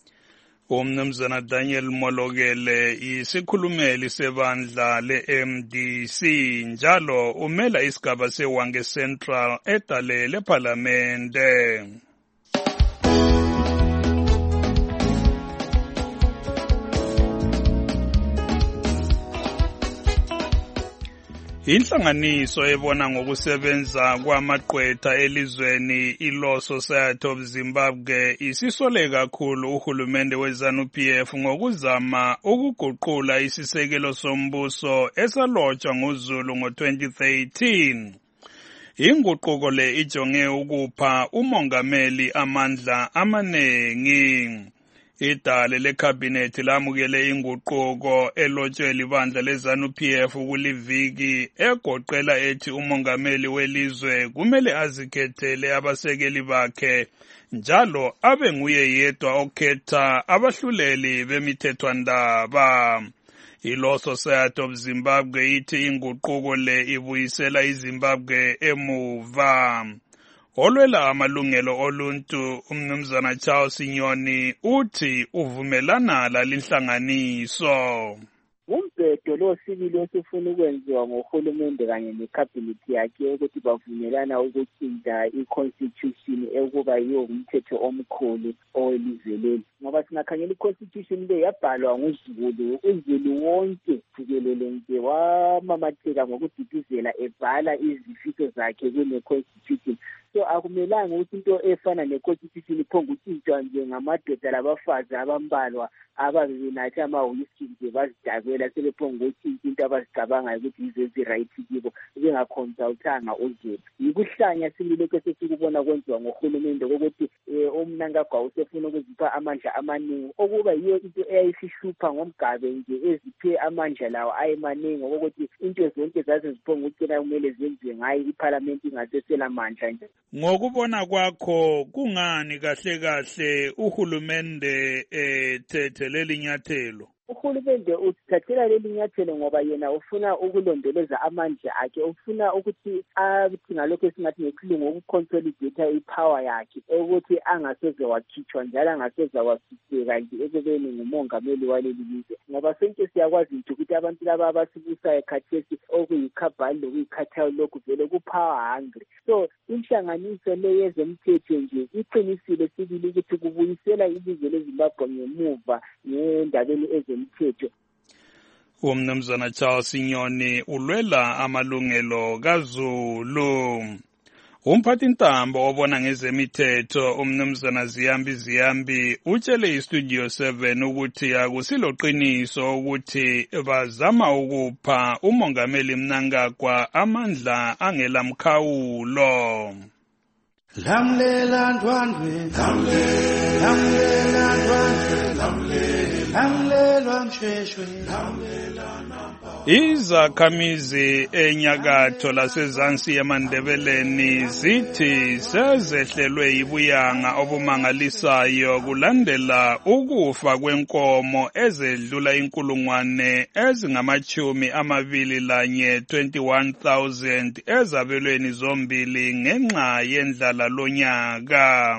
Umnumzana Daniel Molokele isikhulumeli sebandla le-M D C njalo umela isigaba seWange Central edale leParlamente. Inhlanganiso ebona ngokusebenza kwamaqwetha elizweni iLaw Society of Zimbabwe isisole kakhulu uhulumende weZANU-P F ngokuzama ukuguqula isisekelo sombuso esalotshwa nguZulu ngo-twenty thirteen. Inguquko le ijonge ukupha umongameli amandla amanengi. Idale lekhabhinethi lamukele inguquko elotshwe libandla leZANU-P F kuliviki egoqela ethi umongameli welizwe kumele azikhethele abasekeli bakhe njalo abe nguye yedwa okhetha abahluleli bemithethwandaba. iLaw Society of Zimbabwe ithi inguquko le ibuyisela iZimbabwe emuva. Olwela amalungelo oluntu umnumzana Charles Nyoni uthi uvumelana lalinhlanganiso.
Umbhedo lo sibili osifuna ukwenziwa ngohulumende kanye nekhabhinethi yakhe ukuthi bavumelana ukutshintsha i-constitution ekuba yiyo umthetho omkhulu owelizwe leli. Ngoba singakhangela i-constitution le yabhalwa nguZulu, uZulu wonke jikelele nje wamamatheka ngokudidizela ebhala izifiso zakhe kune-constitution. So akumelanga ukuthi into efana ne-constitution iphonga ukutshintshwa nje ngamadoda labafazi abambalwa ababenathi amawhiski nje bazidabela sebephonga ukutshintshwa into abazicabangayo ukuthi yizo ezi-right kibo bengakhonsultanga uZulu. Yikuhlanya similokho sesikubona kwenziwa ngohulumende kokuthi uMnangagwa usefuna ukuzipha amandla amaningi okuba yiyo into eyayisihlupha ngomgabe nje eziphe amandla lawo ayemaningi ukuthi into zonke zaze ziphonga ukucela kumele zenziwe ngayo iParliament ingasesela mandla nje.
Ngokubona kwakho kungani kahle kahle uhulumende ethethe leli nyathelo?
uhulumende uthathela leli nyathelo ngoba yena ufuna ukulondoloza amandla akhe, ufuna ukuthi athi ngalokho esingathi ngesilungu ukuconsolidate ipower yakhe ukuthi angasoze wakhitshwa njalo angasoze wasiseka nje ekubeni ngumongameli waleli lizwe, ngoba sonke siyakwazi nje ukuthi abantu laba abasibusayo khathesi okuyikhabhali lokuyikhathayo lokhu vele ku-power hungry. So inhlanganiso le yezomthetho nje iqinisile sibili ukuthi kubuyisela ilizwe leZimbabwe ngemuva ngendabeni ezomthetho.
Umnumzana Charles Nyoni ulwela amalungelo kaZulu. Umphathi ntambo obona ngezemithetho umnumzana Ziyambi Ziyambi utshele iStudio seven ukuthi akusiloqiniso ukuthi bazama ukupha umongameli Mnangagwa amandla angelamkhawulo.
Lamlela ndwandwe, lamlela ndwandwe, lamlela mshweshwe, lamlela nampa.
Izakhamizi enyakatho lasezansi eMandebeleni zithi sezehlelwe yibuyanga obumangalisayo kulandela ukufa kwenkomo ezedlula inkulungwane ezingamachumi amabili lanye twenty-one thousand ezabelweni zombili ngenxa yendlala lonyaka.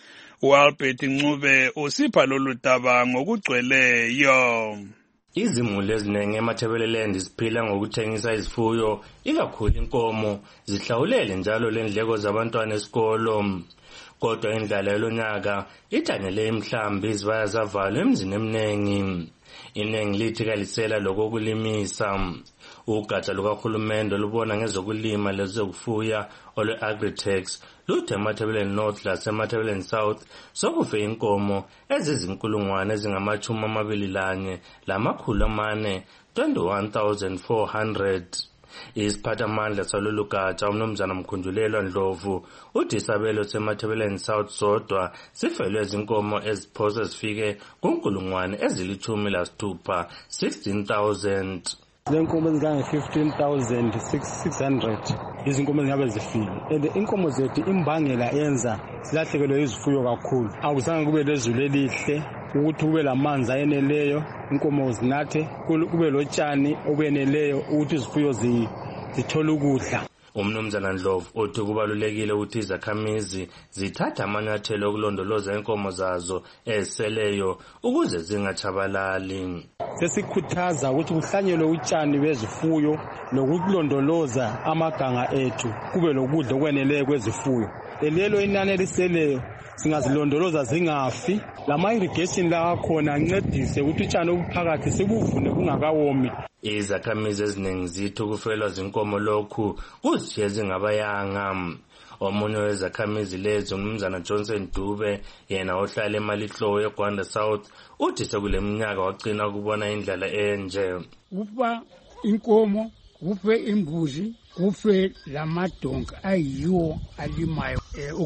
uAlbert Ncube usipha lolu daba ngokugcweleyo.
Izimuli eziningi eMatabeleland ziphila ngokuthengisa izifuyo, ikakhulu inkomo, zihlawulele njalo lendleko zabantwana esikolo. Kodwa indlala yolonyaka idanyele imhlambi izivaya zavalwa emzini eminingi. Iningi lithi kalisela lokulimisa. Ugatsha lukahulumende olubona ngezokulima lezokufuya olwe-Agritex luthe eMatabeleland North laseMatabeleland South sokufe inkomo ezizinkulungwane ezingamachumi amabili lanye lamakhulu amane twenty-one thousand four hundred. Isiphathamandla salolu gatsha umnumzana Mkhundulelwa Ndlovu uthi isabelo seMatabeleland South sodwa sifelwe izinkomo eziphose zifike kunkulungwane ezilithumi lasithupha sixteen thousand.
Lenkomo ezingange fifteen thousand six hundred izinkomo ezingabe zifile, and inkomo zethu imbangela yenza silahlekelwe izifuyo kakhulu. Akuzange kube lezulu elihle ukuthi kube lamanzi ayeneleyo inkomo zinathe, kube lotshani obeneleyo ukuthi izifuyo zithole ukudla.
Umnumzana Ndlovu uthi kubalulekile ukuthi izakhamizi zithatha amanyathelo okulondoloza inkomo zazo eziseleyo ukuze zingatshabalali.
Sesikhuthaza ukuthi kuhlanyelwe utshani bezifuyo nokulondoloza amaganga ethu kube lokudla okweneleyo kwezifuyo. Lelo inani eliseleyo singazilondoloza zingafi. Lama irrigation la khona ancedise ukuthi utshani obuphakathi sibuvune kungakawomi.
Izakhamizi eziningi zithi ukufelwa zinkomo lokhu kuzithiye zingabayanga. Omunye wezakhamizi lezo umnumzana Johnson Dube yena ohlala eMalihlowo eGwanda South uthi sekule minyaka wagcina ukubona indlala enje.
Kufa inkomo, kufe imbuzi, kufe lamadonka ayiwo alimayo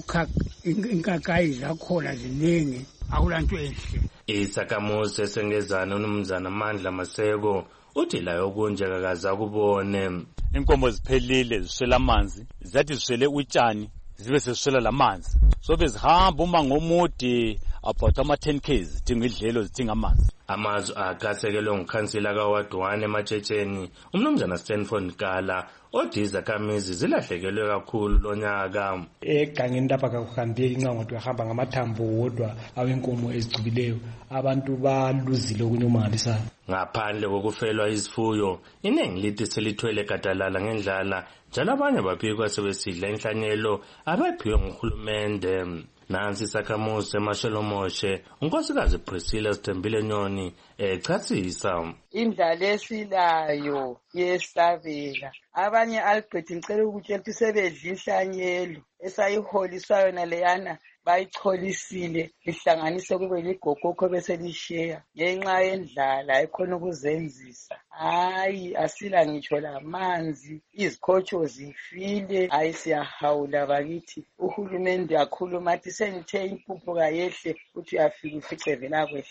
inkakayi zakhona ziningi akulanto enhle.
Isakhamuzi esengezana umnumzana Mandla Maseko uthi layo kunje kakaza kubone.
Inkomo ziphelile ziswela amanzi, zathi ziswele utshani zibe seswela lamanzi, so bezihamba uma ngomude about ama ten k's zidinga idlelo zidinga amanzi.
Amazwi akasekelwe ngukhansila kaWard one eMatshetshen umnumzana Stanford Gala othi izakhamizi zilahlekelwe kakhulu lonyaka.
Egangeni lapha kakuhambeki incango tuhamba ngamathambo wodwa awenkomo ezigcibileyo, abantu baluzile okunyumalisayo.
Ngaphandle kokufelwa izifuyo, iningi lithi selithwele gadalala ngendlala, njalo abanye baphikwa sebesidla inhlanyelo abaphiwe nguhulumende. Nansi isakhamuzi eMasholomoshe unkosikazi Priscilla Sithembile Nyoni echasisa.
Indlala esilayo yesabela abanye Albert ngicela ukutshela ukuthi sebedla inhlanyelo esayiholiswayo naleyana bayicholisile ihlanganise kube ligogokho bese lisheya ngenxa yendlala ayikhona ukuzenzisa. Hayi asila ngitsho lamanzi izikhotsho zifile. Hayi siyahawula bakithi uhulumende akhuluma athi senithe impuphu kayehle uthi uyafika ufice vela kwehla.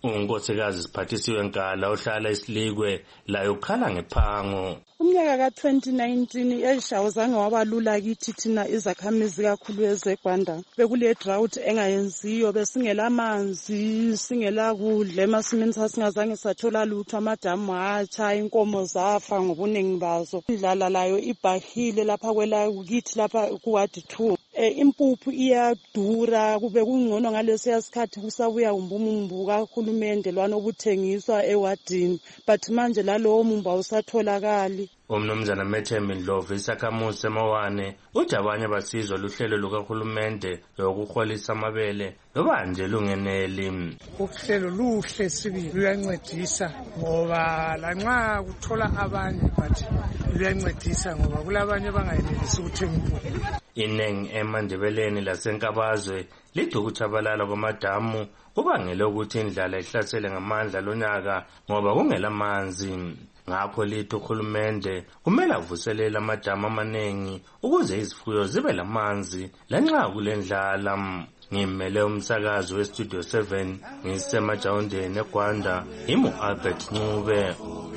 unkosikazi Siphathisiwe Nkala ohlala esilikwe layo ukhala ngephango.
Umnyaka ka twenty nineteen eyishawuzange wabalula kithi thina izakhamizi kakhulu ezeGwanda. Bekule drought engayenziyo, besingela amanzi, singela kudla, emasimini sasingazange sathola lutho, amadamu atsha, inkomo zafa ngobuningi bazo. Indlala layo ibhahile lapha kwela kithi lapha kuwadi two. E, impuphu iyadura, kube kungcono ngalesiya sikhathi kusabuya umbumumbu kahulumende lwana obuthengiswa ewadini, but manje lalowo mumba usatholakali.
Umnumzana Methembi Ndlovu isakhamuzi seMawane uthi abanye basizwa luhlelo lukahulumende lokuholisa amabele loba nje lungeneli.
Uhlelo luhle sibili luyancedisa ngoba lanxa kuthola abanye but luyancedisa ngoba kulabanye abangayenelisi ukuthenga impuphu.
Inengi eMandebeleni laseNkabazwe lithi ukutshabalala kwamadamu kubangele ukuthi indlala ihlasele ngamandla lonyaka ngoba kungela manzi. Ngakho lithi uhulumende kumele avuselele amadamu amaningi ukuze izifuyo zibe lamanzi lanxa kulendlala. Ngimele umsakazi weStudio seven ngisemajawundeni eGwanda imo Albert Ncube.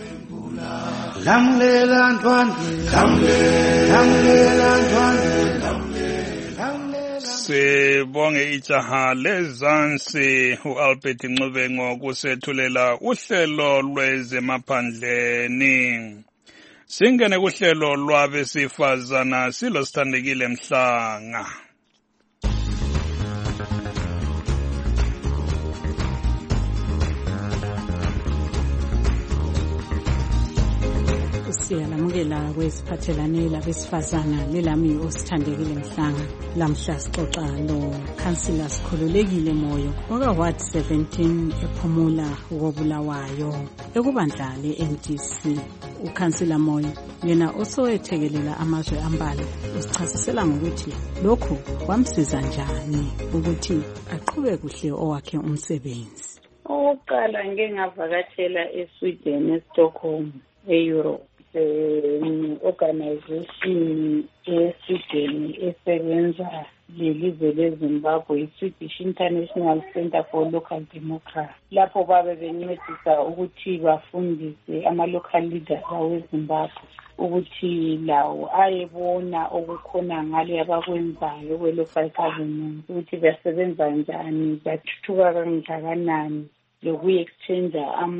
Lamlela ntwandwe, lamlela ntwandwe.
Sibonge ijaha lezansi uAlbert Ncube ngokusethulela uhlelo lwezemaphandleni. Singene kuhlelo lwabesifazana silosithandekile Mhlanga.
Siyalamukela kwesiphathelane labesifazana lelami osithandekile Mhlanga. Lamhla sixoxa lo Councillor Sikhululekile Moyo oka Ward seventeen ephumula ukobulawayo ekubandla le-N D C. uCouncillor Moyo yena osowethekelela amazwe ambalwa usichasisela ngokuthi lokhu kwamsiza njani ukuthi aqhube kuhle owakhe umsebenzi.
Oqala ngeke ngavakatshela eSweden eStockholm eEurope. Um, organization eSweden esebenza lelizwe leZimbabwe, iSwedish International Center for Local Democracy. Lapho babe bencedisa ukuthi bafundise ama-local leaders aweZimbabwe ukuthi lawo ayebona okukhona ngale abakwenzayo kwe-local government, ukuthi basebenza njani, bathuthuka kangakanani, lokuyi-exchange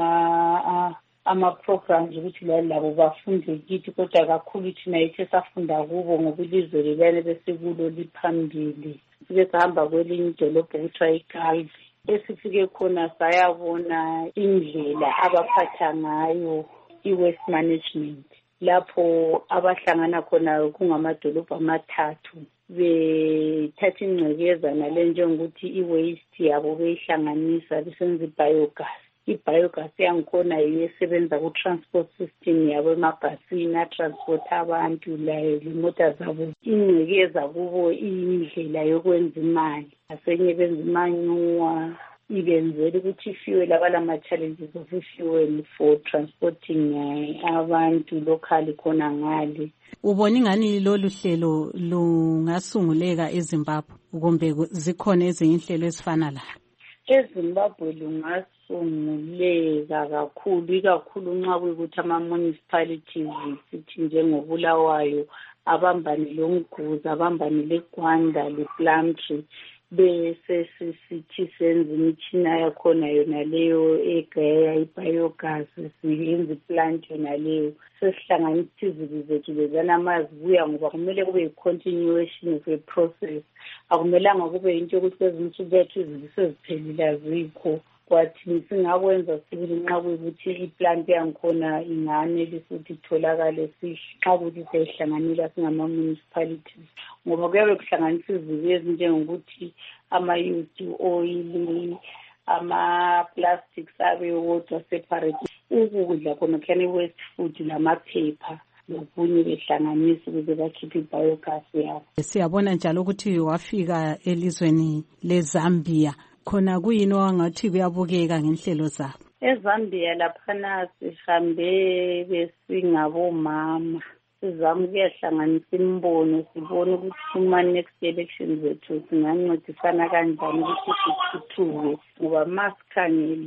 ama ama-programs ukuthi labo bafunde kithi, kodwa kakhulu thina yethu safunda kubo ngoba ilizwe lelane besekulo liphambili. Sike sahamba kwelinye idolobho okuthiwa iGalvi, esifike khona sayabona indlela abaphatha ngayo i-waste management, lapho abahlangana khona kungamadolobho amathathu bethatha ingcekeza nale njengokuthi i-waste yabo beyihlanganisa besenza i-biogas. I-biogas yangikhona iyesebenza ku-transport system yabo emabhasini atransport abantu layo limota zabo. Ingcekeza kubo iyindlela yokwenza imali, asenye benza imanyuwa, ibenzela ukuthi ifuel abalama-challenges of fuel for transporting abantu locally khona ngale.
Ubona ingani lolu hlelo lungasunguleka eZimbabwe kumbe zikhona ezinye inhlelo ezifana la?
eZimbabwe lungasunguleka kakhulu, ikakhulu nxa kuyikuthi ama-municipalities sithi njengobulawayo abambane loMguzi, abambane leGwanda, lePlumtree, bese sithi senza imitshina yakhona yona leyo egaya ibiogas, siyenza iplant yona leyo, sesihlanganisa izibi zethu lezana amazibuya ngoba kumele kube yi-continuation of a process. Akumelanga kube yinto yokuthi kwezinye insuku bethu izibi seziphelile azikho, kwathi singakwenza sibili nxa kuyikuthi iplant yangikhona inganelisa ukuthi itholakale sihle nxa kuthi siyihlanganela singama-municipalities, ngoba kuyabe kuhlanganisa izibi ezinjengokuthi ama-used oil, ama-plastics abe wodwa separate, ukudla khona kuyani waste food lamaphepha lokunye behlanganisa ukuze bakhiphe ibiogas yabo.
Siyabona njalo ukuthi wafika elizweni leZambia, khona kuyini wangathi kuyabukeka ngenhlelo zabo?
EZambia laphana sihambe besingabomama, sizama ukuyahlanganisa imbono, sibone ukuthi kuma-next elections zethu singancedisana kanjani ukuthi sithuthuke, ngoba masikhangele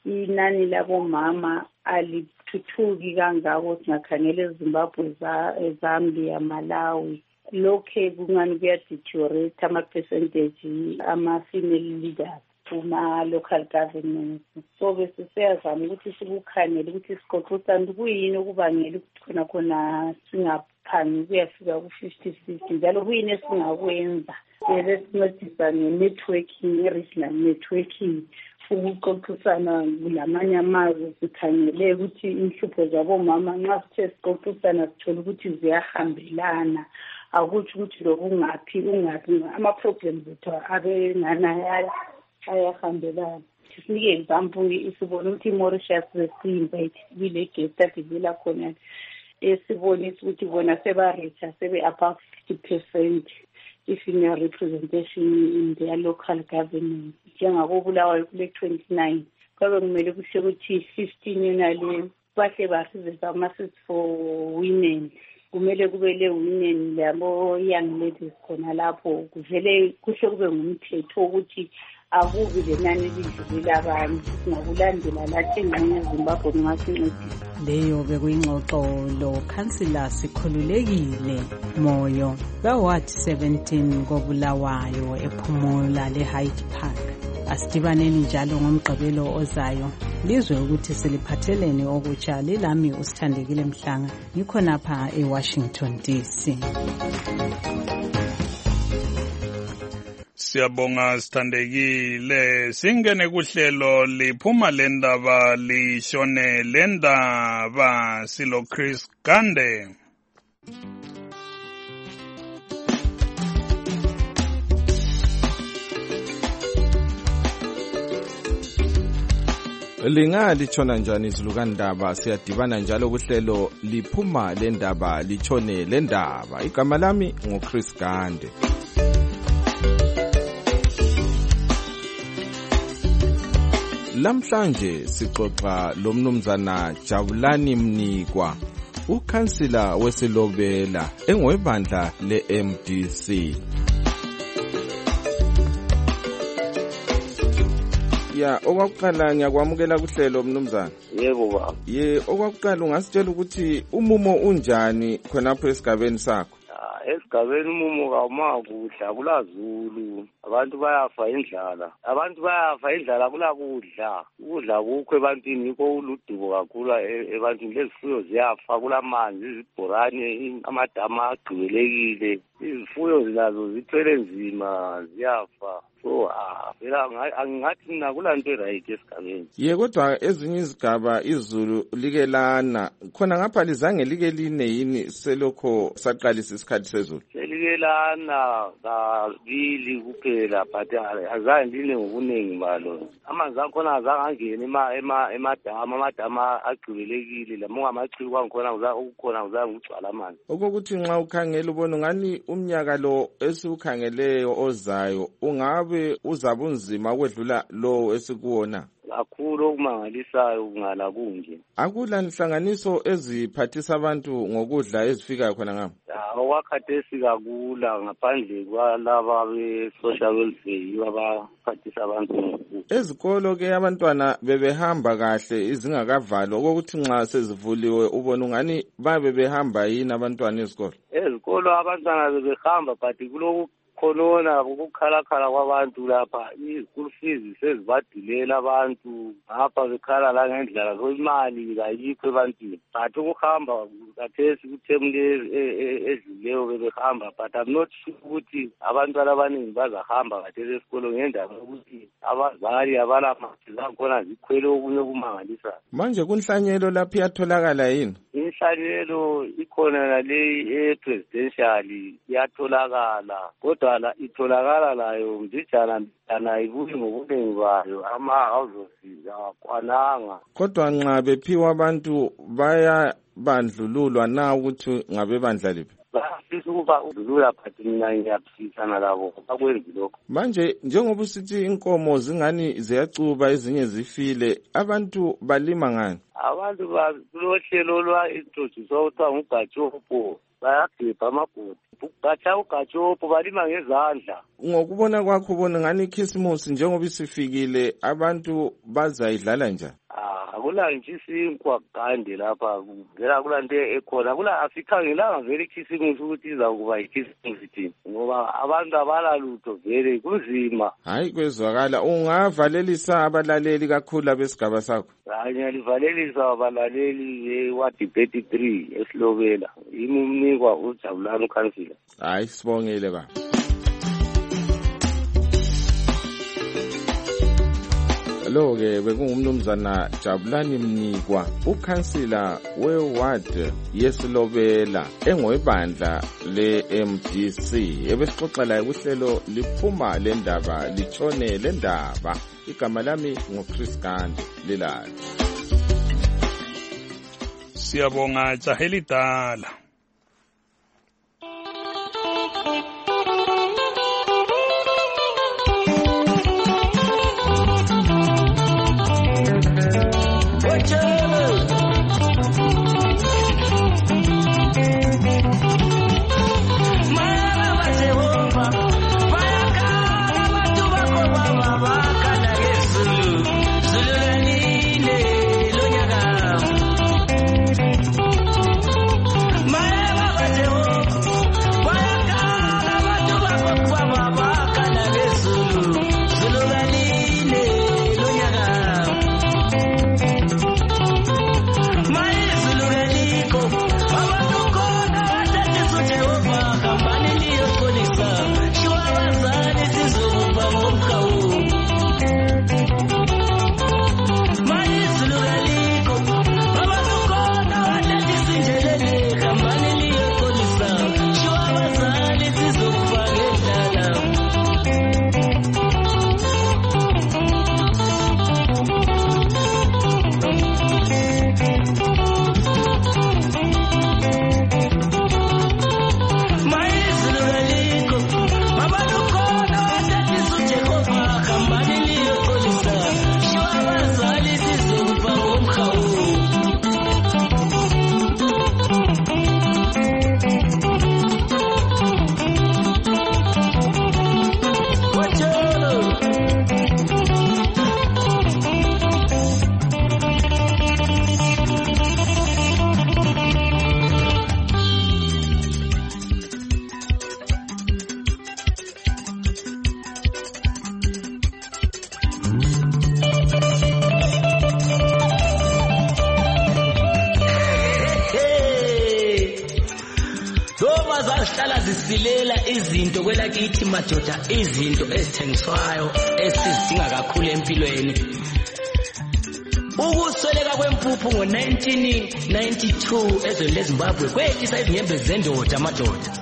inani labomama alithuthuki kangako singakhangela eZimbabwe, eZambia, Malawi. Lokhe kungani kuyadeteriorate ama-percentage ama-female leaders kuma-local governments. So bese siyazama ukuthi sikukhangele ukuthi siqoqosane kuyini okubangela ukuthi khona khona singaphangi kuyafika ku-fifty fifty, njalo kuyini esingakwenza esincedisa nge-networking, i-regional networking, ukuxoxisana kulamanye amazwe, sikhangele ukuthi inhlupho zabomama nxa sithe siqoqisana sithole ukuthi ziyahambelana. Akutsho ukuthi lokhu ungaphi ungaphi ama-problems ethu abengana ayahambelana. Sinike example isibone ukuthi i-Mauritius sesi-invite kule guest adivela khona esibonisa ukuthi bona seba-reacha sebe-above fifty percent i-female representation in their local government. Njengakobulawayo kule twenty-nine kwabe kumele kuhle ukuthi fifteen yona le bahle ba-reserve ama-seats for women. Kumele kube le women labo young ladies khona lapho kuvele kuhle kube ngumthetho ukuthi akubi lenani lidlulile abanye singakulandela lathi engxenye eZimbabwe kungasincedisa.
Leyo bekuyingxoxo lo Councillor Sikhululekile Moyo ka-Ward seventeen koBulawayo ePhumula le-Hyde Park. Asidibaneni njalo ngomgqibelo ozayo lizwe ukuthi siliphathelene okutsha. Lilami uSithandekile Mhlanga ngikhonapha eWashington D C.
Siyabonga Sithandekile. Singene kuhlelo liphuma lendaba lishone lendaba silo Chris Gande.
Linga lichona njani izilukandaba siyadibana njalo kuhlelo liphuma lendaba lichone lendaba. Igama lami ngoChris Gande. Lamhlanje sixoxa lomnumzana Jabulani Mnikwa, ukhansila weSilobela engwebandla le-M D C. Ya okwakuqala ngiyakwamukela kuhlelo mnumzana.
Yebo baba.
Ye okwakuqala ungasitshela ukuthi umumo unjani khonapho esigabeni sakho?
Esigabeni umumo kawumakudla kulazulu, abantu bayafa indlala, abantu bayafa indlala kulakudla, ukudla kukho ebantwini yikho uludubo kakhulu ebantwini, lezifuyo ziyafa, kulamanzi, izibhorane, amadama agqibelekile, izifuyo zilazo zithwele nzima ziyafa. So ah phela angathi mina kulanto eright esigabeni.
Ye kodwa ezinye izigaba izulu likelana khona ngapha lizange like line yini selokho saqalisa isikhathi sezulu?
Likelana kabili kuphela but azange line ngokuningi malo. Amanzi akhona azange angene ema ema emadama amadama agqibelekile lamunga amachibi kwangikhona ukukhona uzange ugcwala amanzi.
Okokuthi nxa ukhangela ubona ngani umnyaka lo esiukhangeleyo ozayo ungabe uzabe unzima ukwedlula lo esikuwona?
Kakhulu okumangalisayo kungala kunje.
Akula nhlanganiso eziphathisa abantu ngokudla ezifika khona ngapha?
Okwakhathesi kakula ngaphandle kwalaba be-social welfare abaphathisa abantu ngokudla.
Ezikolo ke abantwana bebehamba kahle izingakavalwa, okokuthi nxa sezivuliwe ubona ungani babe behamba yini abantwana ezikolo?
Ezikolo abantwana bebehamba but kuloku khonona ukukhalakhala kwabantu lapha, i-school fees sezibadilela abantu ngapha bekhala la ngendlela imali kayikho ebantwini. But ukuhamba kathesi kuthemu edluleyo bebehamba, but I'm not sure ukuthi abantwana abaningi bazahamba kathesi esikolo ngendaba yokuthi abazali abalamali zakhona zikhwele okunye okumangalisayo.
Manje kunhlanyelo lapho iyatholakala yini?
Inhlanyelo ikhona naleyi e-presidential iyatholakala, kodwa la itholakala layo mbijana mbijana ibuye ngobunengi bayo, ama-houses akwananga.
Kodwa nxa bephiwa abantu bayabandlululwa na ukuthi ngabe bandla liphi?
Bafisa ukuba udlulula but mina ngiyaphisana labo bakwenzi lokho.
Manje njengoba usithi inkomo zingani ziyacuba ezinye zifile, abantu balima ngani?
Abantu kulohlelo lwa introduce okuthiwa nguBhajopo bayagebha amabhodi ugatsha ugatshopho balima ngezandla.
Ngokubona kwakho ubona ngani ikhisimusi njengoba isifikile abantu bazayidlala njani?
Ah, akula nje isinkwa kande lapha ngela kula nto ekhona kula asikhangelanga vele ikhisimusi ukuthi izakuba ikhisimusi thina ngoba abantu abalalutho vele kunzima.
Hayi kwezwakala ungavalelisa abalaleli kakhulu abesigaba sakho.
Hayi ngiyalivalelisa abalaleli wa debate three esilobela yimi umnikwa uJabulani ukansila.
Hayi sibongile ba. Lo ke bekungumnumzana Jabulani Mnikwa ukhansila weward yesilobela engoyibandla le M D C ebesixoxela uhlelo liphuma lendaba litshone lendaba. Igama lami ngoChris Gande lelali.
Siyabonga Tsahelidala.
Silela izinto kwelakithi madoda izinto ezithengiswayo esizidinga kakhulu empilweni. Ukusweleka kwempuphu ngo nineteen ninety-two ezweni leZimbabwe kwehlisa izinyembe zendoda madoda.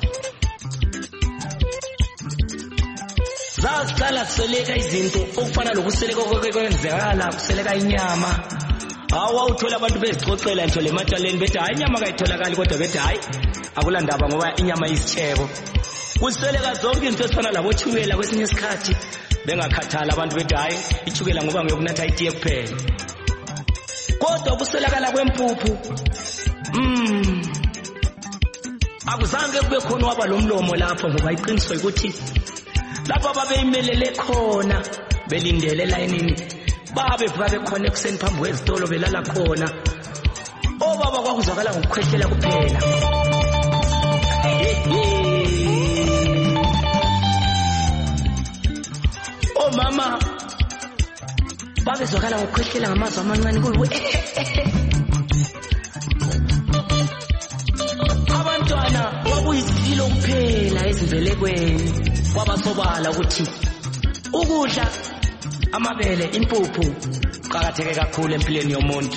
Zasiqala kusweleka izinto okufana lokusweleka okwenzekala kusweleka inyama. Hawa uthola abantu bezicocela nje le matshaleni bethi hayi inyama kayitholakali kodwa bethi hayi akula ndaba ngoba inyama yisitheko. Kusweleka zonke izinto ezifana labo chukela kwesinye isikhathi bengakhathala abantu bethi hayi ichukela ngoba ngiyokunatha itiye kuphela. Kodwa kuswelakala kwempuphu mm akuzange kube khona waba lomlomo lapho ngoba iqiniso ukuthi lapho ababeyimelele khona belindele layinini babe babe khona ekuseni phambi kwezitolo belala khona. Obaba kwakuzakala ngokukhwehlela kuphela. Oh mama babezwakala ngokukhwehlela ngamazwi amancane kuwe. Abantwana kwakuyisilo kuphela ezimvelekweni kwabasobala ukuthi ukudla amabele impuphu qhakatheke kakhulu empilweni yomuntu.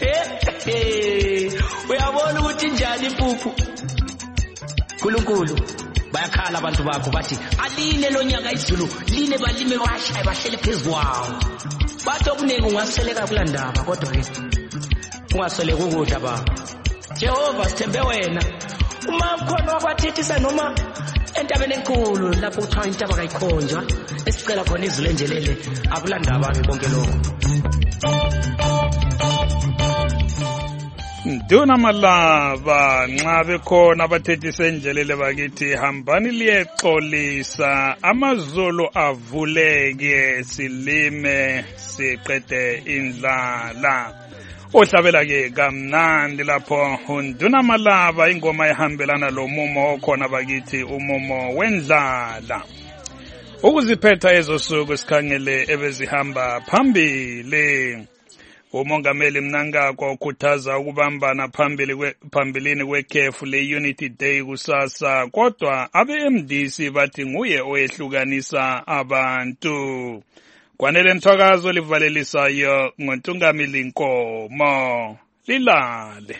Uyabona ukuthi njani impuphu. Nkulunkulu bayakhala abantu bakho bathi aline lo nyaka izulu line balime kwashaya bahlele phezukwawo. Bathi okuningi ungaseleka kula ndaba kodwa ke ungaseleka ukudla baba. Jehova sithembe wena. Uma khona wabathethisa noma entabeni enkulu lapho kuthiwa intaba kayikhonjwa esicela khona izulu enjelele akula ndaba ke konke lokho.
Nduna Malava nxa bekhona abathethise njelele bakithi hambani liyexolisa amazulu avuleke silime siqede indlala. Ohlabela ke kamnandi lapho unduna Malava ingoma ehambelana lomumo okhona bakithi umumo wendlala. Ukuziphetha ezosuku sikhangele ebezihamba phambili. Umongameli Mnangagwa ukhuthaza ukubambana phambili kwe phambilini kwekhefu le-Unity Day kusasa, kodwa abe-M D C bathi nguye oyehlukanisa abantu. Kwanele Mthwakazo livalelisayo ngoNtungamili Nkomo. Lilale.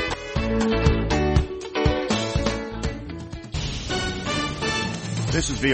This is